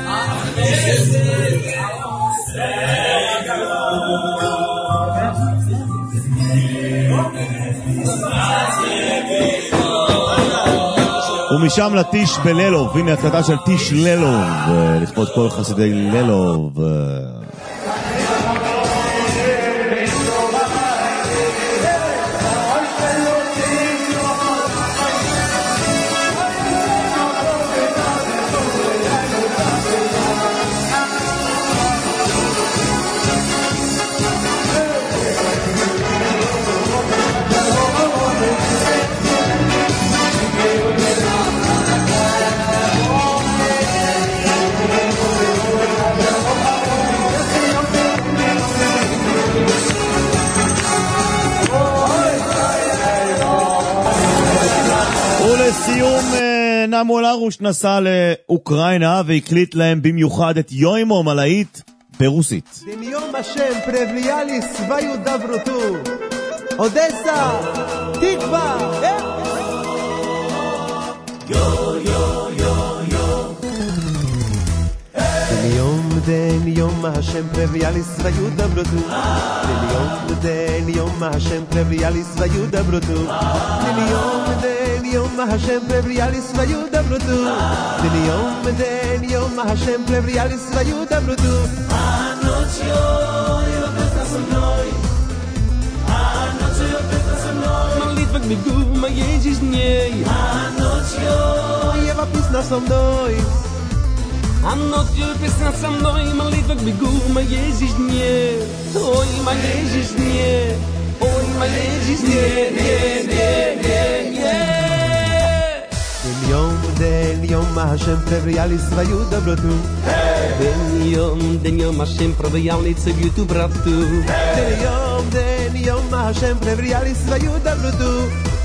ומשם לטיש בלילוב. הנה הקטע של טיש לילוב, לכבוד כל חסידי לילוב. לסיום, נעמול ארוש נסע לאוקראינה והקליט להם במיוחד את יוימו מלאית ברוסית. דמיום השם פרבליאליס ויודברותו אודסה תקווה יו יו יו יו דמיום השם פרבליאליס ויודברותו דמיום השם פרבליאליס ויודברותו יום השם פרבליאליס ויודברותו יום השם פרבליאליס ויודברותו הנוצ'יו יופסה סונוי הנוצ'יו יופסה סונוי מליטבק מגוב מה יזיז ניי הנוצ'יו יופסה סונוי הנוצ'יו יופסה סונוי מליטבק מגוב מה יזיז ניי אוי מה יזיז ניי אוי מה יזיז ניי יום השם פרבליאליס ויודברותו יום השם פרבליאליס ויודברותו יום השם פרבליאליס ויודברותו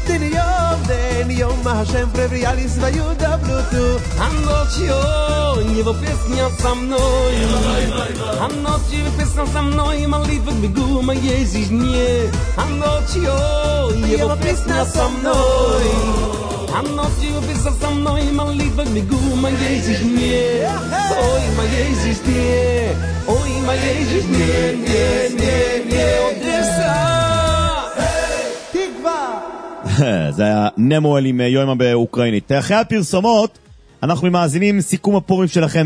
יום השם פרבליאליס ויודברותו הנוצ'יו יבוא פסניה סמנוי הנוצ'יו פסניה סמנוי מליטבק בגור מה יזיז ניה הנוצ'יו יבוא פסניה סמנוי הנוצ'יו פסניה סמנוי מליטבק בגור מה יזיז ניה אוי מה יזיז ניה אוי מה יזיז ניה ניה ניה ניה אודסה זה היה נמואל עם יוימה באוקראינית. אחרי הפרסומות אנחנו מאזינים סיכום הפורים שלכם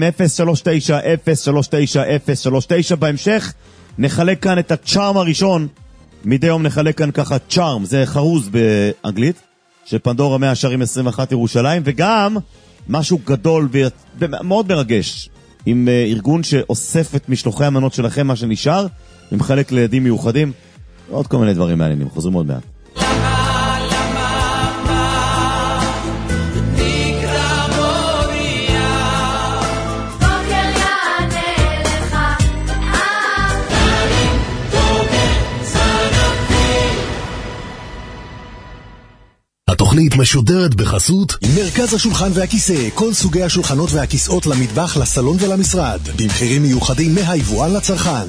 039-039-039. בהמשך נחלק כאן את הצ'ארם הראשון. מדי יום נחלק כאן ככה צ'ארם, זה חרוז באנגלית של פנדורה 100 שערים 21 ירושלים, וגם משהו גדול ומאוד מרגש עם ארגון שאוסף את משלוחי המנות שלכם, מה שנשאר, עם חלק לידים מיוחדים ועוד כל מיני דברים מעניינים. חוזרים עוד מעט. התוכנית משודרת בחסות מרכז השולחן והכיסא, כל סוגי השולחנות והכיסאות למטבח, לסלון ולמשרד, במחירים מיוחדים מהיבואן לצרכן.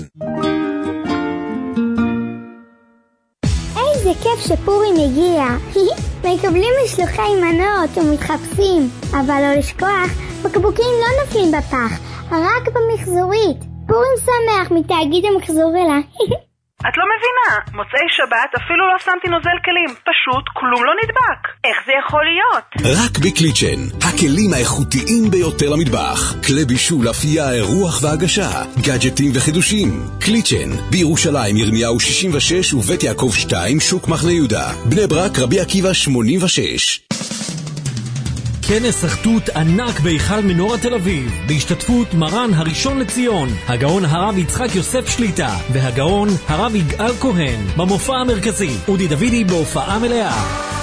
איזה כיף שפורים הגיע. מקבלים משלוחי מנות ומתחפשים, אבל לא לשכוח, בקבוקים לא נופלים בפח, רק במחזורית. פורים שמח מתאגיד המחזורלה. את לא מבינה, מוצאי שבת אפילו לא שמתי נוזל כלים, פשוט כלום לא נדבק. איך זה יכול להיות? רק בקליצ'ן, הכלים האיכותיים ביותר למטבח. כלי בישול, אפייה, אירוח והגשה, גאדג'טים וחידושים. קליצ'ן, בירושלים ירמיהו 66 ובית יעקב 2 שוק מחנה יהודה. בני ברק רבי עקיבא 86. כנס אחדות ענק בהיכל מנורה תל אביב, בהשתתפות מרן הראשון לציון, הגאון הרב יצחק יוסף שליטה, והגאון הרב יגאל כהן, במופע המרכזי. אודי דוידי בהופעה מלאה.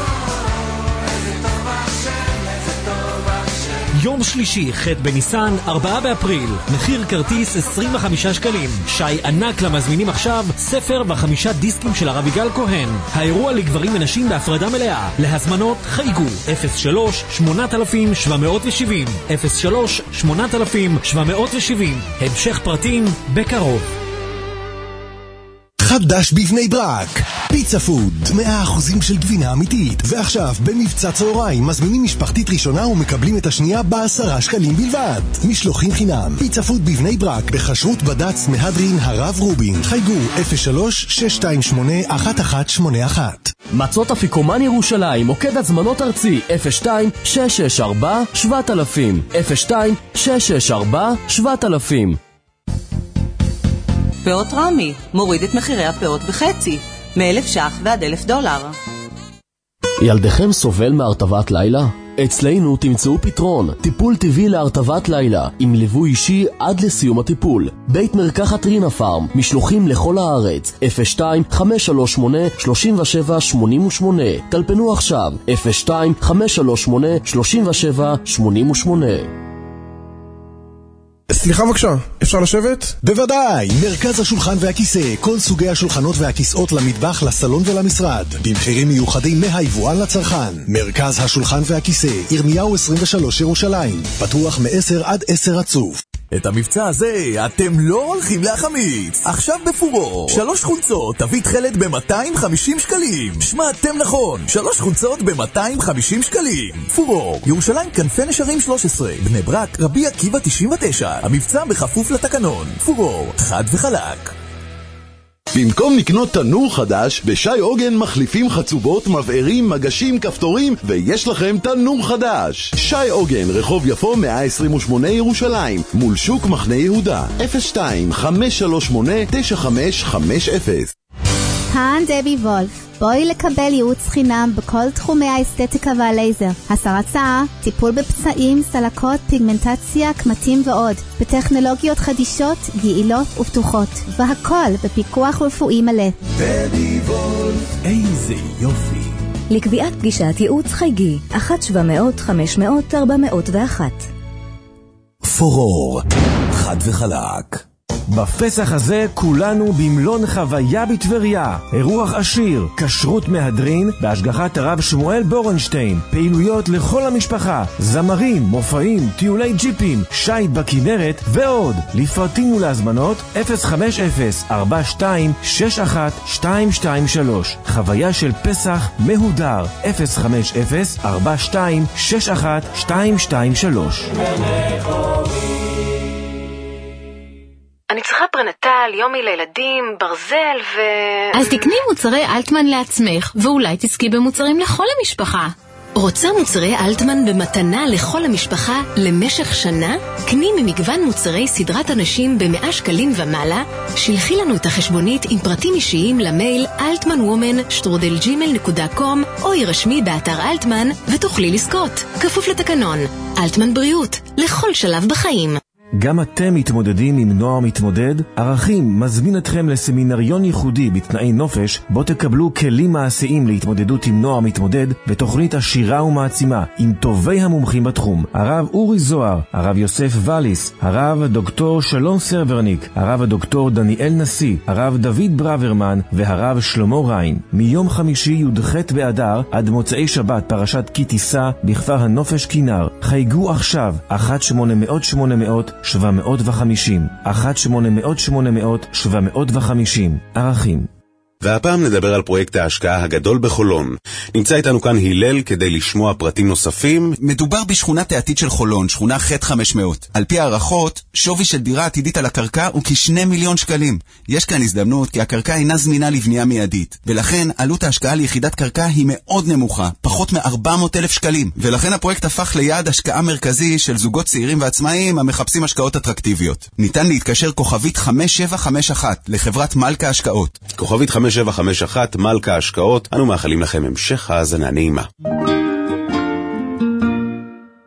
יום שלישי, ח' בניסן, 4 באפריל. מחיר כרטיס 25 שקלים. שי ענק למזמינים עכשיו, ספר ו5 דיסקים של הרב יגאל כהן. האירוע לגברים ונשים בהפרדה מלאה. להזמנות חייגו 03-8070 03-8070. המשך פרטים בקרוב. חדש בבני ברק, פיצה פוד, 100% של גבינה אמיתית. ועכשיו במבצע צהריים מזמינים משפחתית ראשונה ומקבלים את השנייה ב10 שקלים בלבד. משלוחים חינם. פיצה פוד בבני ברק, בחשרות בד"ץ מהדרין הרב רובין. חייגו 03-628-1181. מצות אפיקומן ירושלים, מוקד הזמנות ארצי 02-664-7000 02-664-7000. פאות רמי, מוריד את מחירי הפאות בחצי, מ1,000 ש"ח ועד $1,000. ילדיכם סובל מהרטבת לילה? אצלנו תמצאו פתרון, טיפול טבעי להרטבת לילה, עם ליווי אישי עד לסיום הטיפול. בית מרקחת רינה פארם, משלוחים לכל הארץ, 02-538-3788. טלפנו עכשיו, 02-538-3788. סליחה בבקשה, אפשר לשבת? בוודאי, מרכז השולחן והכיסא, כל סוגי השולחנות והכיסאות למטבח, לסלון ולמשרד, במחירים מיוחדים מהיבואן לצרכן. מרכז השולחן והכיסא, ירמיהו 23 ירושלים, פתוח מ-10 עד 10 עצוב. את המבצע הזה אתם לא הולכים להחמיץ. עכשיו בפורו 3 חולצות תווית חלד ב-250 שקלים. שמעתם נכון, 3 חולצות ב-250 שקלים. פורו, ירושלים כנפי נשרים 13, בני ברק רבי עקיבא 99. המבצע בכפוף לתקנון. פורו, חד וחלק. במקום לקנות תנור חדש, בשי עוגן מחליפים חצובות, מבערים, מגשים, כפתורים, ויש לכם תנור חדש. שי עוגן, רחוב יפו 128 ירושלים, מול שוק מחנה יהודה. 02-538-9550. כאן דבי וולף. בואי לקבל ייעוץ חינם בכל תחומי האסתטיקה והלייזר. הסרת שיער, טיפול בפצעים, סלקות, פיגמנטציה, קמטים ועוד. בטכנולוגיות חדישות, יעילות ופתוחות. והכל בפיקוח רפואי מלא. דבי וולף, איזה יופי. לקביעת פגישת ייעוץ חייגי 1-700-500-401. פורור, חד וחלק. בפסח הזה כולנו במלון חוויה בטבריה. אירוח עשיר, כשרות מהדרין, בהשגחת הרב שמואל בורנשטיין. פעילויות לכל המשפחה, זמרים, מופעים, טיולי ג'יפים, שייט בכנרת ועוד. לפרטים ולהזמנות 050-4261-223. חוויה של פסח מהודר 050-4261-223. אני צריכה פרנטל, יומי לילדים, ברזל אז תקני מוצרי אלטמן לעצמך, ואולי תזכי במוצרים לכל המשפחה. רוצה מוצרי אלטמן במתנה לכל המשפחה למשך שנה? קני ממגוון מוצרי סדרת אנשים ב100 שקלים ומעלה, שלחי לנו את החשבונית עם פרטים אישיים למייל altmanwoman@gmail.com או ירשמי באתר אלטמן ותוכלי לזכות. כפוף לתקנון. אלטמן בריאות, לכל שלב בחיים. גם אתם מתמודדים עם נוער מתמודד? ערכים מזמין אתכם לסמינריון ייחודי בתנאי נופש, בו תקבלו כלים מעשיים להתמודדות עם נוער מתמודד ותוכנית עשירה ומעצימה עם טובי המומחים בתחום. הרב אורי זוהר, הרב יוסף וליס, הרב דוקטור שלום סרברניק, הרב הדוקטור דניאל נשיא, הרב דוד ברוורמן והרב שלמה ריין. מיום חמישי י"ח באדר עד מוצאי שבת פרשת כי תישא בכפר הנופש כינר. חייגו עכשיו 1-800-800-750 1-800-800-750. ערכים. והפעם נדבר על פרויקט ההשקעה הגדול בחולון. נמצא איתנו כאן הלל כדי לשמוע פרטים נוספים. מדובר בשכונת העתיד של חולון, שכונה ח' 500. על פי הערכות, שווי של דירה עתידית על הקרקע הוא כ2 מיליון שקלים. יש כאן הזדמנות כי הקרקע אינה זמינה לבנייה מיידית, ולכן עלות ההשקעה ליחידת קרקע היא מאוד נמוכה, פחות מ400,000 שקלים. ולכן הפרויקט הפך ליעד השקעה מרכזי של זוגות צעירים ועצמאיים המחפשים השקעות אטרקטיביות. ניתן להתקשר כוכבית 5751 לחברת מלכה השקעות. כוכבית 5751 מלכה השקעות. אנו מאחלים לכם המשך האזנה נעימה.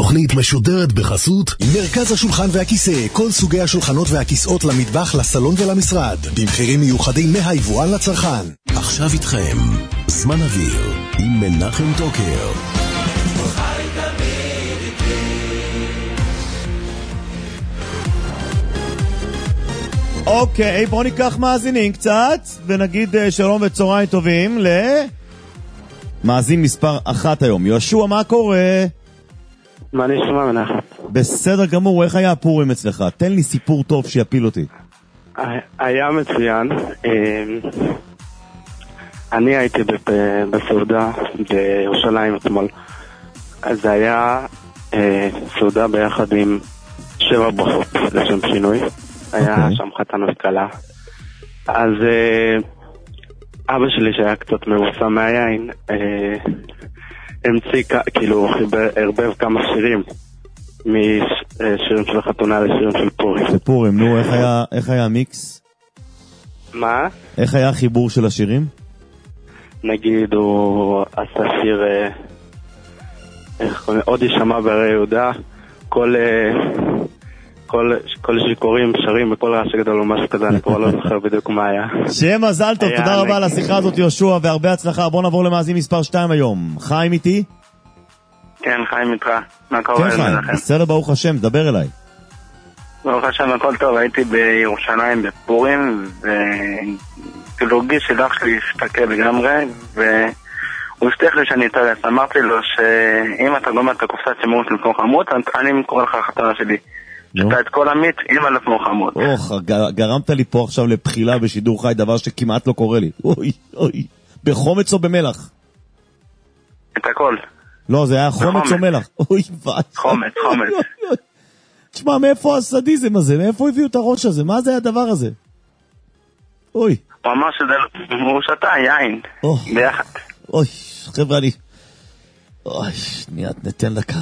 התוכנית משודרת בחסות מרכז השולחן והכיסא, כל סוגי השולחנות והכיסאות למטבח, לסלון ולמשרד, במחירים מיוחדים מהיבואן לצרכן. עכשיו איתכם זמן אוויר עם מנחם טוקר. אוקיי, בואו ניקח מאזינים קצת ונגיד שלום וצהריים טובים למאזין מספר 1 היום. יהושע, מה קורה? מה נשמע מנחם? בסדר גמור, איך היה הפורים אצלך? תן לי סיפור טוב שיפיל אותי. היה מצוין. אני הייתי בסעודה בירושלים אתמול. אז זה היה סעודה ביחד עם 7 ברכות לשם שינוי. היה שם חתן וכלה. אז אבא שלי שהיה קצת מבוסם מהיין המציא, כאילו הרבב כמה שירים משירים של חתונה לשירים של פורים. של פורים, נו, איך היה המיקס? מה? איך היה החיבור של השירים? נגיד הוא עשה שיר עוד ישמע בערי יהודה, כל שקוראים שרים בכל רעש גדול או משהו כזה, אני כבר לא זוכר בדיוק מה היה. שיהיה מזל טוב, תודה רבה על השיחה הזאת יהושע והרבה הצלחה. בוא נעבור למאזין מספר 2 היום. חיים איתי? כן, חיים איתך. מה קורה? כן חיים, בסדר ברוך השם, דבר אליי. ברוך השם, הכל טוב, הייתי בירושלים בפורים וכאילו הרגיש שדח שלי השתקל לגמרי והוא הבטיח לי שאני אתרס. אמרתי לו שאם אתה גומר את הקופסת שימוש למקום חמוד, אני מקורא לך החתונה שלי. שאתה את כל עמית עם אלפמו חמוד. גרמת לי פה עכשיו לבחילה בשידור חי, דבר שכמעט לא קורה לי. אוי, בחומץ או במלח? את הכל. לא, זה היה חומץ או מלח. אוי, חומץ. תשמע, מאיפה הסדיזם הזה? מאיפה הביאו את הראש הזה? מה זה הדבר הזה? אוי. הוא אמר שהוא שתה יין. ביחד. אוי, חבר'ה, אוי, שנייה, נתן דקה.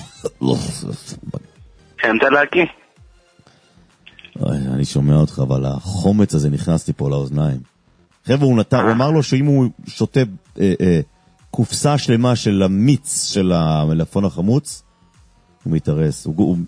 כן, תלקי. אוי, אני שומע אותך, אבל החומץ הזה נכנסתי פה לאוזניים. חבר'ה, הוא אמר לו שאם הוא שותה קופסה שלמה של המיץ של המלפון החמוץ, הוא מתארס.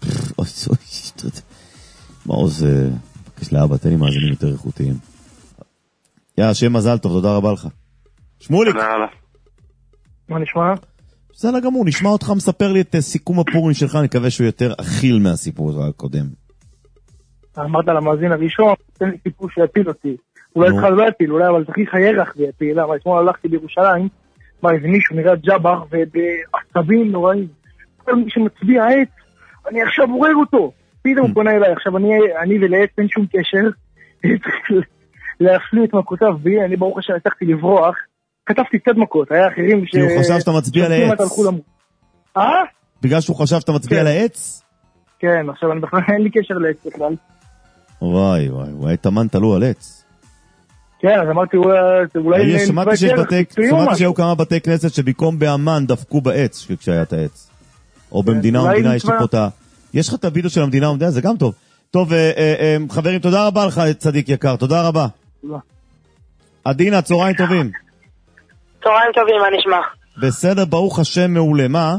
מה עוז, בקש לאבא, תן לי מאזינים יותר איכותיים. שיהיה מזל טוב, תודה רבה לך. שמוליק. תודה רבה. מה נשמע? בסדר גמור, נשמע אותך מספר לי את סיכום הפורים שלך, אני מקווה שהוא יותר אכיל מהסיפור הקודם. אמרת למאזין הראשון, תן לי סיפור שיפיל אותי. אולי אתך לא יפיל, אולי אבל תכי חייך ויפיל, אבל אתמול הלכתי בירושלים, מה איזה מישהו נראה ג'אבר ובעצבים נוראים. כל מי שמצביע עץ, אני עכשיו עורר אותו. פתאום הוא פונה אליי, עכשיו אני ולעץ אין שום קשר, להפליא את מכותיו בי, אני ברוך השם הצלחתי לברוח, כתבתי קצת מכות, היה אחרים כי הוא חשב שאתה מצביע לעץ. בגלל שהוא חשב שאתה מצביע לעץ? כן, עכשיו אני בכלל אין לי קשר לעץ בכלל. וואי, הוא תמן תלו על עץ. כן, אז אמרתי אולי... שמעתי שהיו כמה בתי כנסת שבמקום באמן דפקו בעץ כשהיה את העץ. או במדינה ומדינה יש לי פה את ה... יש לך את הוידאו של המדינה ומדינה, זה גם טוב. טוב, חברים, תודה רבה לך צדיק יקר, תודה רבה. עדינה, צהריים טובים. צהריים טובים, מה נשמע? בסדר, ברוך השם, מעולה, מה?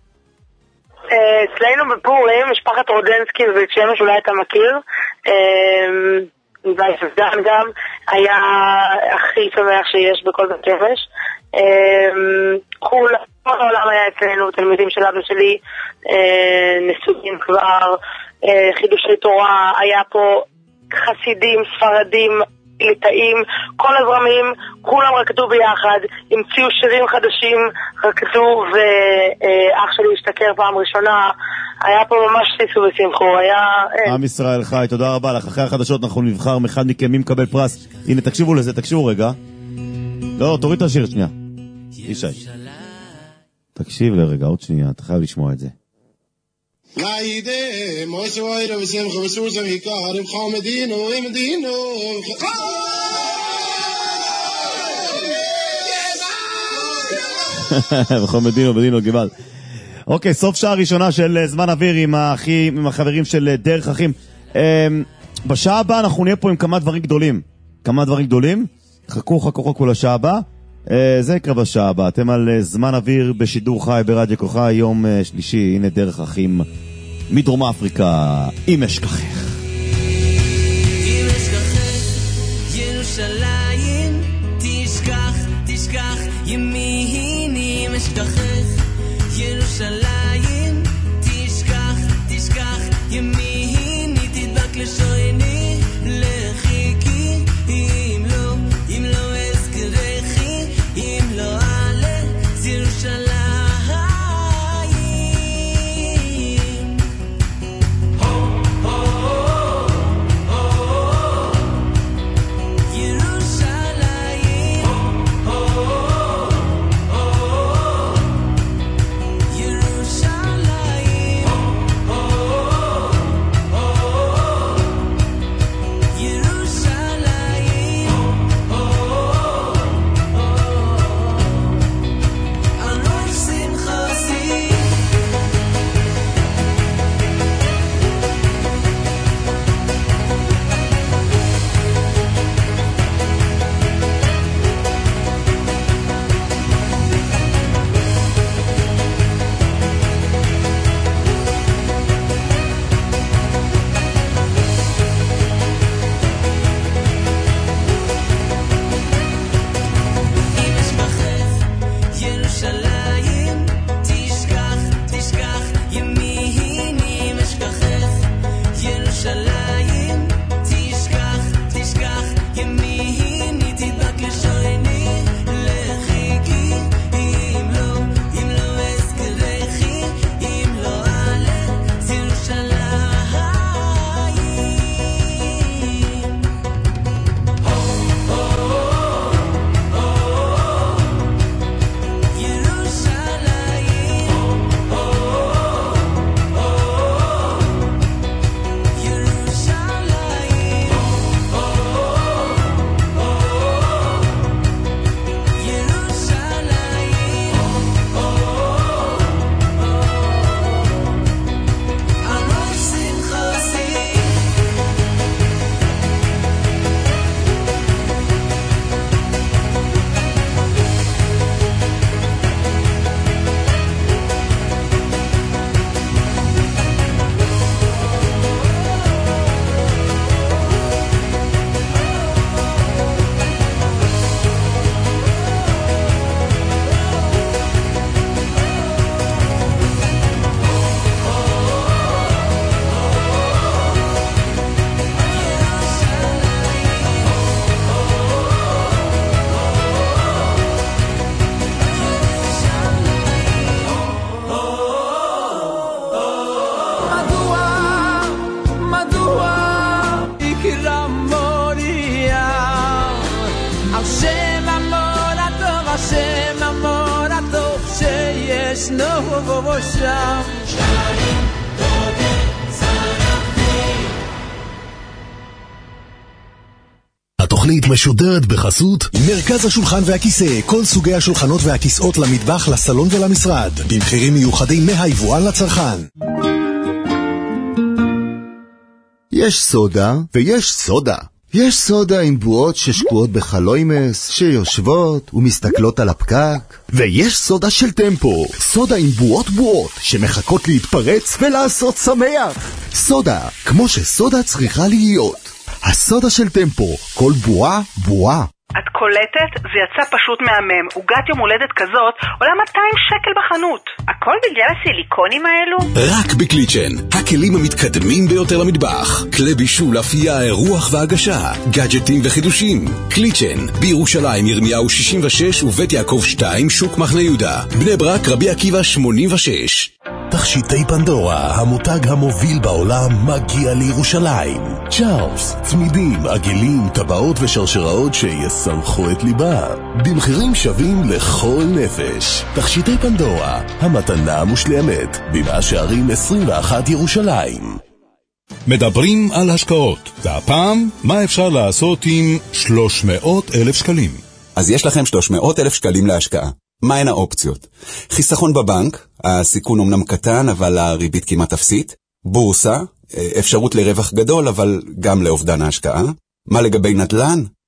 אצלנו בפורים, משפחת רודנסקי ובית שמש, אולי אתה מכיר, והספדן גם היה הכי שמח שיש בכל בית שמש. כל העולם היה אצלנו, תלמידים של אבא שלי, נשואים כבר, חידושי תורה, היה פה חסידים, ספרדים, ליטאים, כל הזרמים, כולם רקדו ביחד, המציאו שירים חדשים, רקדו, ואח שלי השתכר פעם ראשונה, היה פה ממש סיסו ושמחו, היה... עם ישראל חי, תודה רבה לך. אחרי החדשות אנחנו נבחר מאחד מכם מי מקבל פרס. הנה, תקשיבו לזה, תקשיבו רגע. לא, תוריד את השיר שנייה. ישי. תקשיב לרגע, עוד שנייה, אתה חייב לשמוע את זה. Laide, moise waire vsem khosur sem hikar im khamedino imdino וחמדינו בדינו גבל. אוקיי, סוף שעה ראשונה של זמן אוויר עם החברים של דרך אחים. בשעה הבאה אנחנו נהיה פה עם כמה דברים גדולים. חכו לשעה הבאה. זה יקרה בשעה הבאה. אתם על זמן אוויר בשידור חי ברדיו כל חי, יום שלישי. הנה דרך אחים מדרום אפריקה, אם אשכחך. אם אשכחך ירושלים, תשכח ימין. אם אשכחך ירושלים, תשכח ימין. תדבק לשויני לחיקי, אם לא אזכרכי, אם לא עלה ירושלים. התוכנית משודרת בחסות מרכז השולחן והכיסא, כל סוגי השולחנות והכיסאות למטבח, לסלון ולמשרד, במחירים מיוחדים מהיבואן לצרכן. יש סודה ויש סודה. יש סודה עם בועות ששקועות בחלוימס, שיושבות ומסתכלות על הפקק. ויש סודה של טמפו, סודה עם בועות שמחכות להתפרץ ולעשות שמח. סודה, כמו שסודה צריכה להיות. הסודה של טמפו, כל בועה, בועה. את קולטת? זה יצא פשוט מהמם. עוגת יום הולדת כזאת עולה 200 שקל בחנות. הכל בגלל הסיליקונים האלו? רק בקליצ'ן, הכלים המתקדמים ביותר למטבח. כלי בישול, אפייה, אירוח והגשה, גאדג'טים וחידושים. קליצ'ן, בירושלים ירמיהו 66 ובית יעקב 2, שוק מחנה יהודה. בני ברק, רבי עקיבא 86. תכשיטי פנדורה, המותג המוביל בעולם, מגיע לירושלים. צ'ארלס, צמידים, עגלים, טבעות ושרשראות שיסמכו את ליבה, במחירים שווים לכל נפש. תכשיטי פנדורה, המתנה המושלמת, במאה שערים 21 ירושלים. מדברים על השקעות, והפעם מה אפשר לעשות עם 300,000 שקלים? אז יש לכם 300,000 שקלים להשקעה. מהן האופציות? חיסכון בבנק, הסיכון אומנם קטן אבל הריבית כמעט אפסית. בורסה, אפשרות לרווח גדול אבל גם לאובדן ההשקעה. מה לגבי נדל"ן?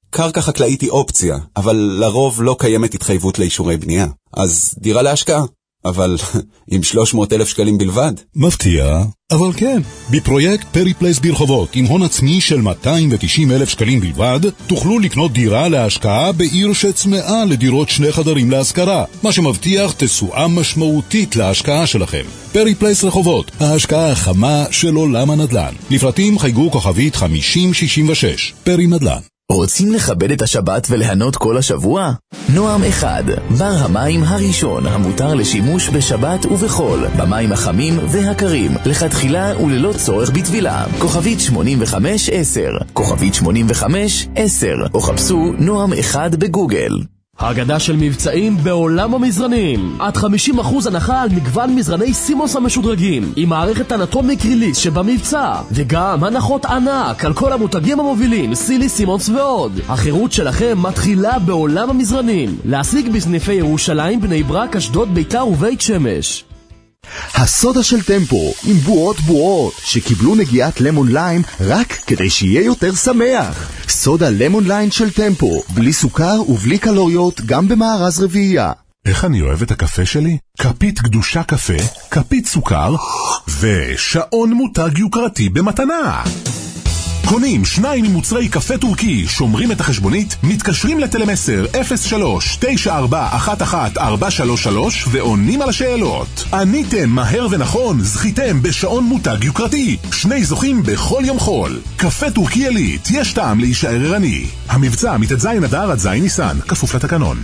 קרקע חקלאית היא אופציה, אבל לרוב לא קיימת התחייבות לאישורי בנייה. אז דירה להשקעה, אבל עם 300,000 שקלים בלבד. מפתיע, אבל כן. בפרויקט פרי פלייס ברחובות, עם הון עצמי של 290,000 שקלים בלבד, תוכלו לקנות דירה להשקעה בעיר שצמאה לדירות 2 חדרים להשכרה, מה שמבטיח תשואה משמעותית להשקעה שלכם. פרי פלייס רחובות, ההשקעה החמה של עולם הנדל"ן. לפרטים חייגו כוכבית 5066. פרי נדל"ן. רוצים לכבד את השבת וליהנות כל השבוע? נועם 1, בר המים הראשון המותר לשימוש בשבת ובחול, במים החמים והקרים, לכתחילה וללא צורך בטבילה. כוכבית 8510, כוכבית 8510, או חפשו נועם 1 בגוגל. הגדה של מבצעים בעולם המזרנים. עד 50% הנחה על מגוון מזרני סימוס המשודרגים, עם מערכת אנטומיק ריליס שבמבצע, וגם הנחות ענק על כל המותגים המובילים, סילי, סימוס ועוד. החירות שלכם מתחילה בעולם המזרנים. להשיג בסניפי ירושלים, בני ברק, אשדוד, ביתר ובית שמש. הסודה של טמפו עם בועות שקיבלו נגיעת למון ליים רק כדי שיהיה יותר שמח. סודה למון ליים של טמפו, בלי סוכר ובלי קלוריות, גם במארז רביעייה. איך אני אוהב את הקפה שלי? כפית קדושה קפה, כפית סוכר ושעון מותג יוקרתי במתנה. קונים 2 ממוצרי קפה טורקי, שומרים את החשבונית, מתקשרים לטלמסר 03-9411-433 ועונים על השאלות. עניתם מהר ונכון, זכיתם בשעון מותג יוקרתי. 2 זוכים בכל יום חול. קפה טורקי אלית, יש טעם להישאר ערני. המבצע מט"ז אדר עד ז' ניסן, כפוף לתקנון.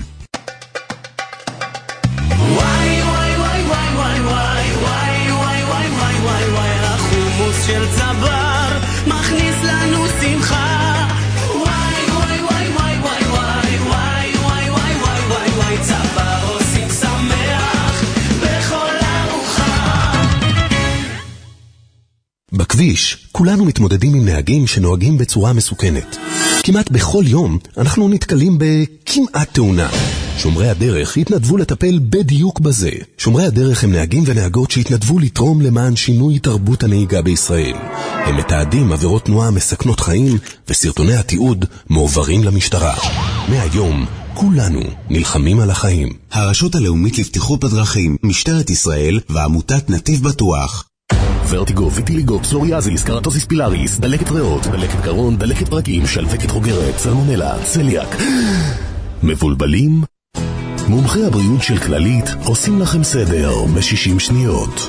החומוס של צבר מכניס לנו שמחה. וואי וואי וואי וואי וואי וואי וואי וואי וואי וואי וואי וואי צבר עושים שמח בכל ארוחה. בכביש כולנו מתמודדים עם נהגים שנוהגים בצורה מסוכנת. כמעט בכל יום אנחנו נתקלים בכמעט תאונה. שומרי הדרך התנדבו לטפל בדיוק בזה. שומרי הדרך הם נהגים ונהגות שהתנדבו לתרום למען שינוי תרבות הנהיגה בישראל. הם מתעדים עבירות תנועה מסכנות חיים, וסרטוני התיעוד מועברים למשטרה. מהיום כולנו נלחמים על החיים. הרשות הלאומית לבטיחות בדרכים, משטרת ישראל ועמותת נתיב בטוח. ורטיגו, ויטיליגו, פסוריאזיס, קרטוסיס פילאריס, דלקת ריאות, דלקת גרון, דלקת ברגים, שלווקת חוגרת, סלמונלה, צליאק. מבולבלים? מומחי הבריאות של כללית עושים לכם סדר ב-60 שניות.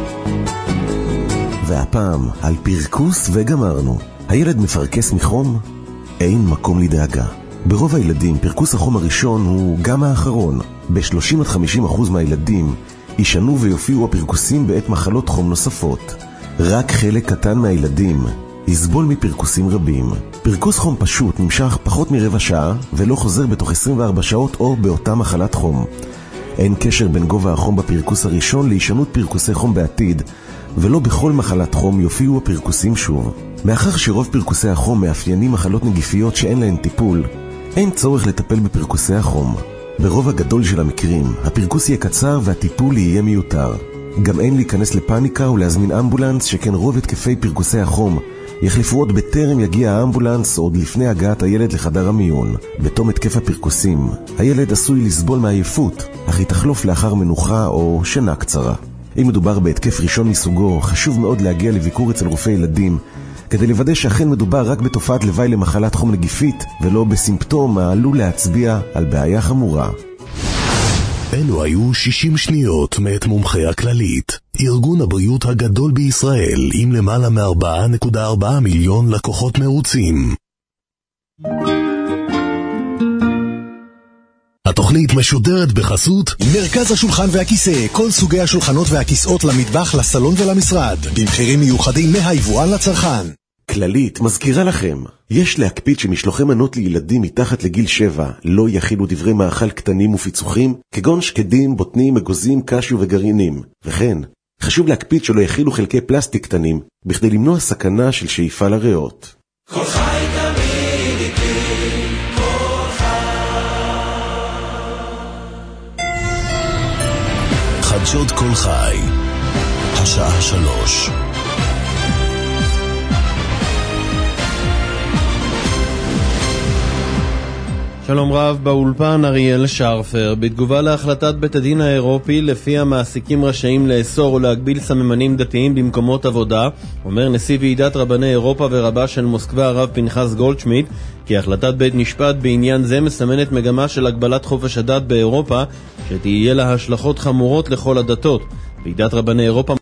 והפעם על פרקוס וגמרנו. הילד מפרקס מחום? אין מקום לדאגה. ברוב הילדים פרקוס החום הראשון הוא גם האחרון. ב-30-50% מהילדים ישנו ויופיעו הפרקוסים בעת מחלות חום נוספות. רק חלק קטן מהילדים יסבול מפרקוסים רבים. פרקוס חום פשוט נמשך פחות מרבע שעה ולא חוזר בתוך 24 שעות או באותה מחלת חום. אין קשר בין גובה החום בפרקוס הראשון להישנות פרקוסי חום בעתיד, ולא בכל מחלת חום יופיעו הפרקוסים שוב. מאחר שרוב פרקוסי החום מאפיינים מחלות נגיפיות שאין להן טיפול, אין צורך לטפל בפרקוסי החום. ברוב הגדול של המקרים, הפרקוס יהיה קצר והטיפול יהיה מיותר. גם אין להיכנס לפאניקה ולהזמין אמבולנס, שכן רוב התקפי פרקוסי החום יחלפו עוד בטרם יגיע האמבולנס, עוד לפני הגעת הילד לחדר המיון. בתום התקף הפרקוסים, הילד עשוי לסבול מעייפות, אך יתחלוף לאחר מנוחה או שינה קצרה. אם מדובר בהתקף ראשון מסוגו, חשוב מאוד להגיע לביקור אצל רופא ילדים, כדי לוודא שאכן מדובר רק בתופעת לוואי למחלת חום נגיפית, ולא בסימפטום העלול להצביע על בעיה חמורה. אלו היו 60 שניות מאת מומחי הכללית, ארגון הבריאות הגדול בישראל, עם למעלה מ4.4 מיליון לקוחות מרוצים. התוכנית משודרת בחסות מרכז השולחן והכיסא, כל סוגי השולחנות והכיסאות למטבח, לסלון ולמשרד, במחירים מיוחדים מהיבואן לצרכן. כללית מזכירה לכם, יש להקפיד שמשלוחי מנות לילדים מתחת לגיל 7 לא יכילו דברי מאכל קטנים ופיצוחים, כגון שקדים, בוטנים, אגוזים, קשיו וגרעינים. וכן, חשוב להקפיד שלא יכילו חלקי פלסטיק קטנים, בכדי למנוע סכנה של שאיפה לריאות. כל חי תמיד איתי, כל חדשות כל חי, השעה 3. שלום רב, באולפן אריאל שרפר. בתגובה להחלטת בית הדין האירופי לפי המעסיקים רשאים לאסור או להגביל סממנים דתיים במקומות עבודה, אומר נשיא ועידת רבני אירופה ורבה של מוסקבה הרב פנחס גולדשמיט כי החלטת בית משפט בעניין זה מסמנת מגמה של הגבלת חופש הדת באירופה שתהיה לה השלכות חמורות לכל הדתות. ועידת רבני אירופה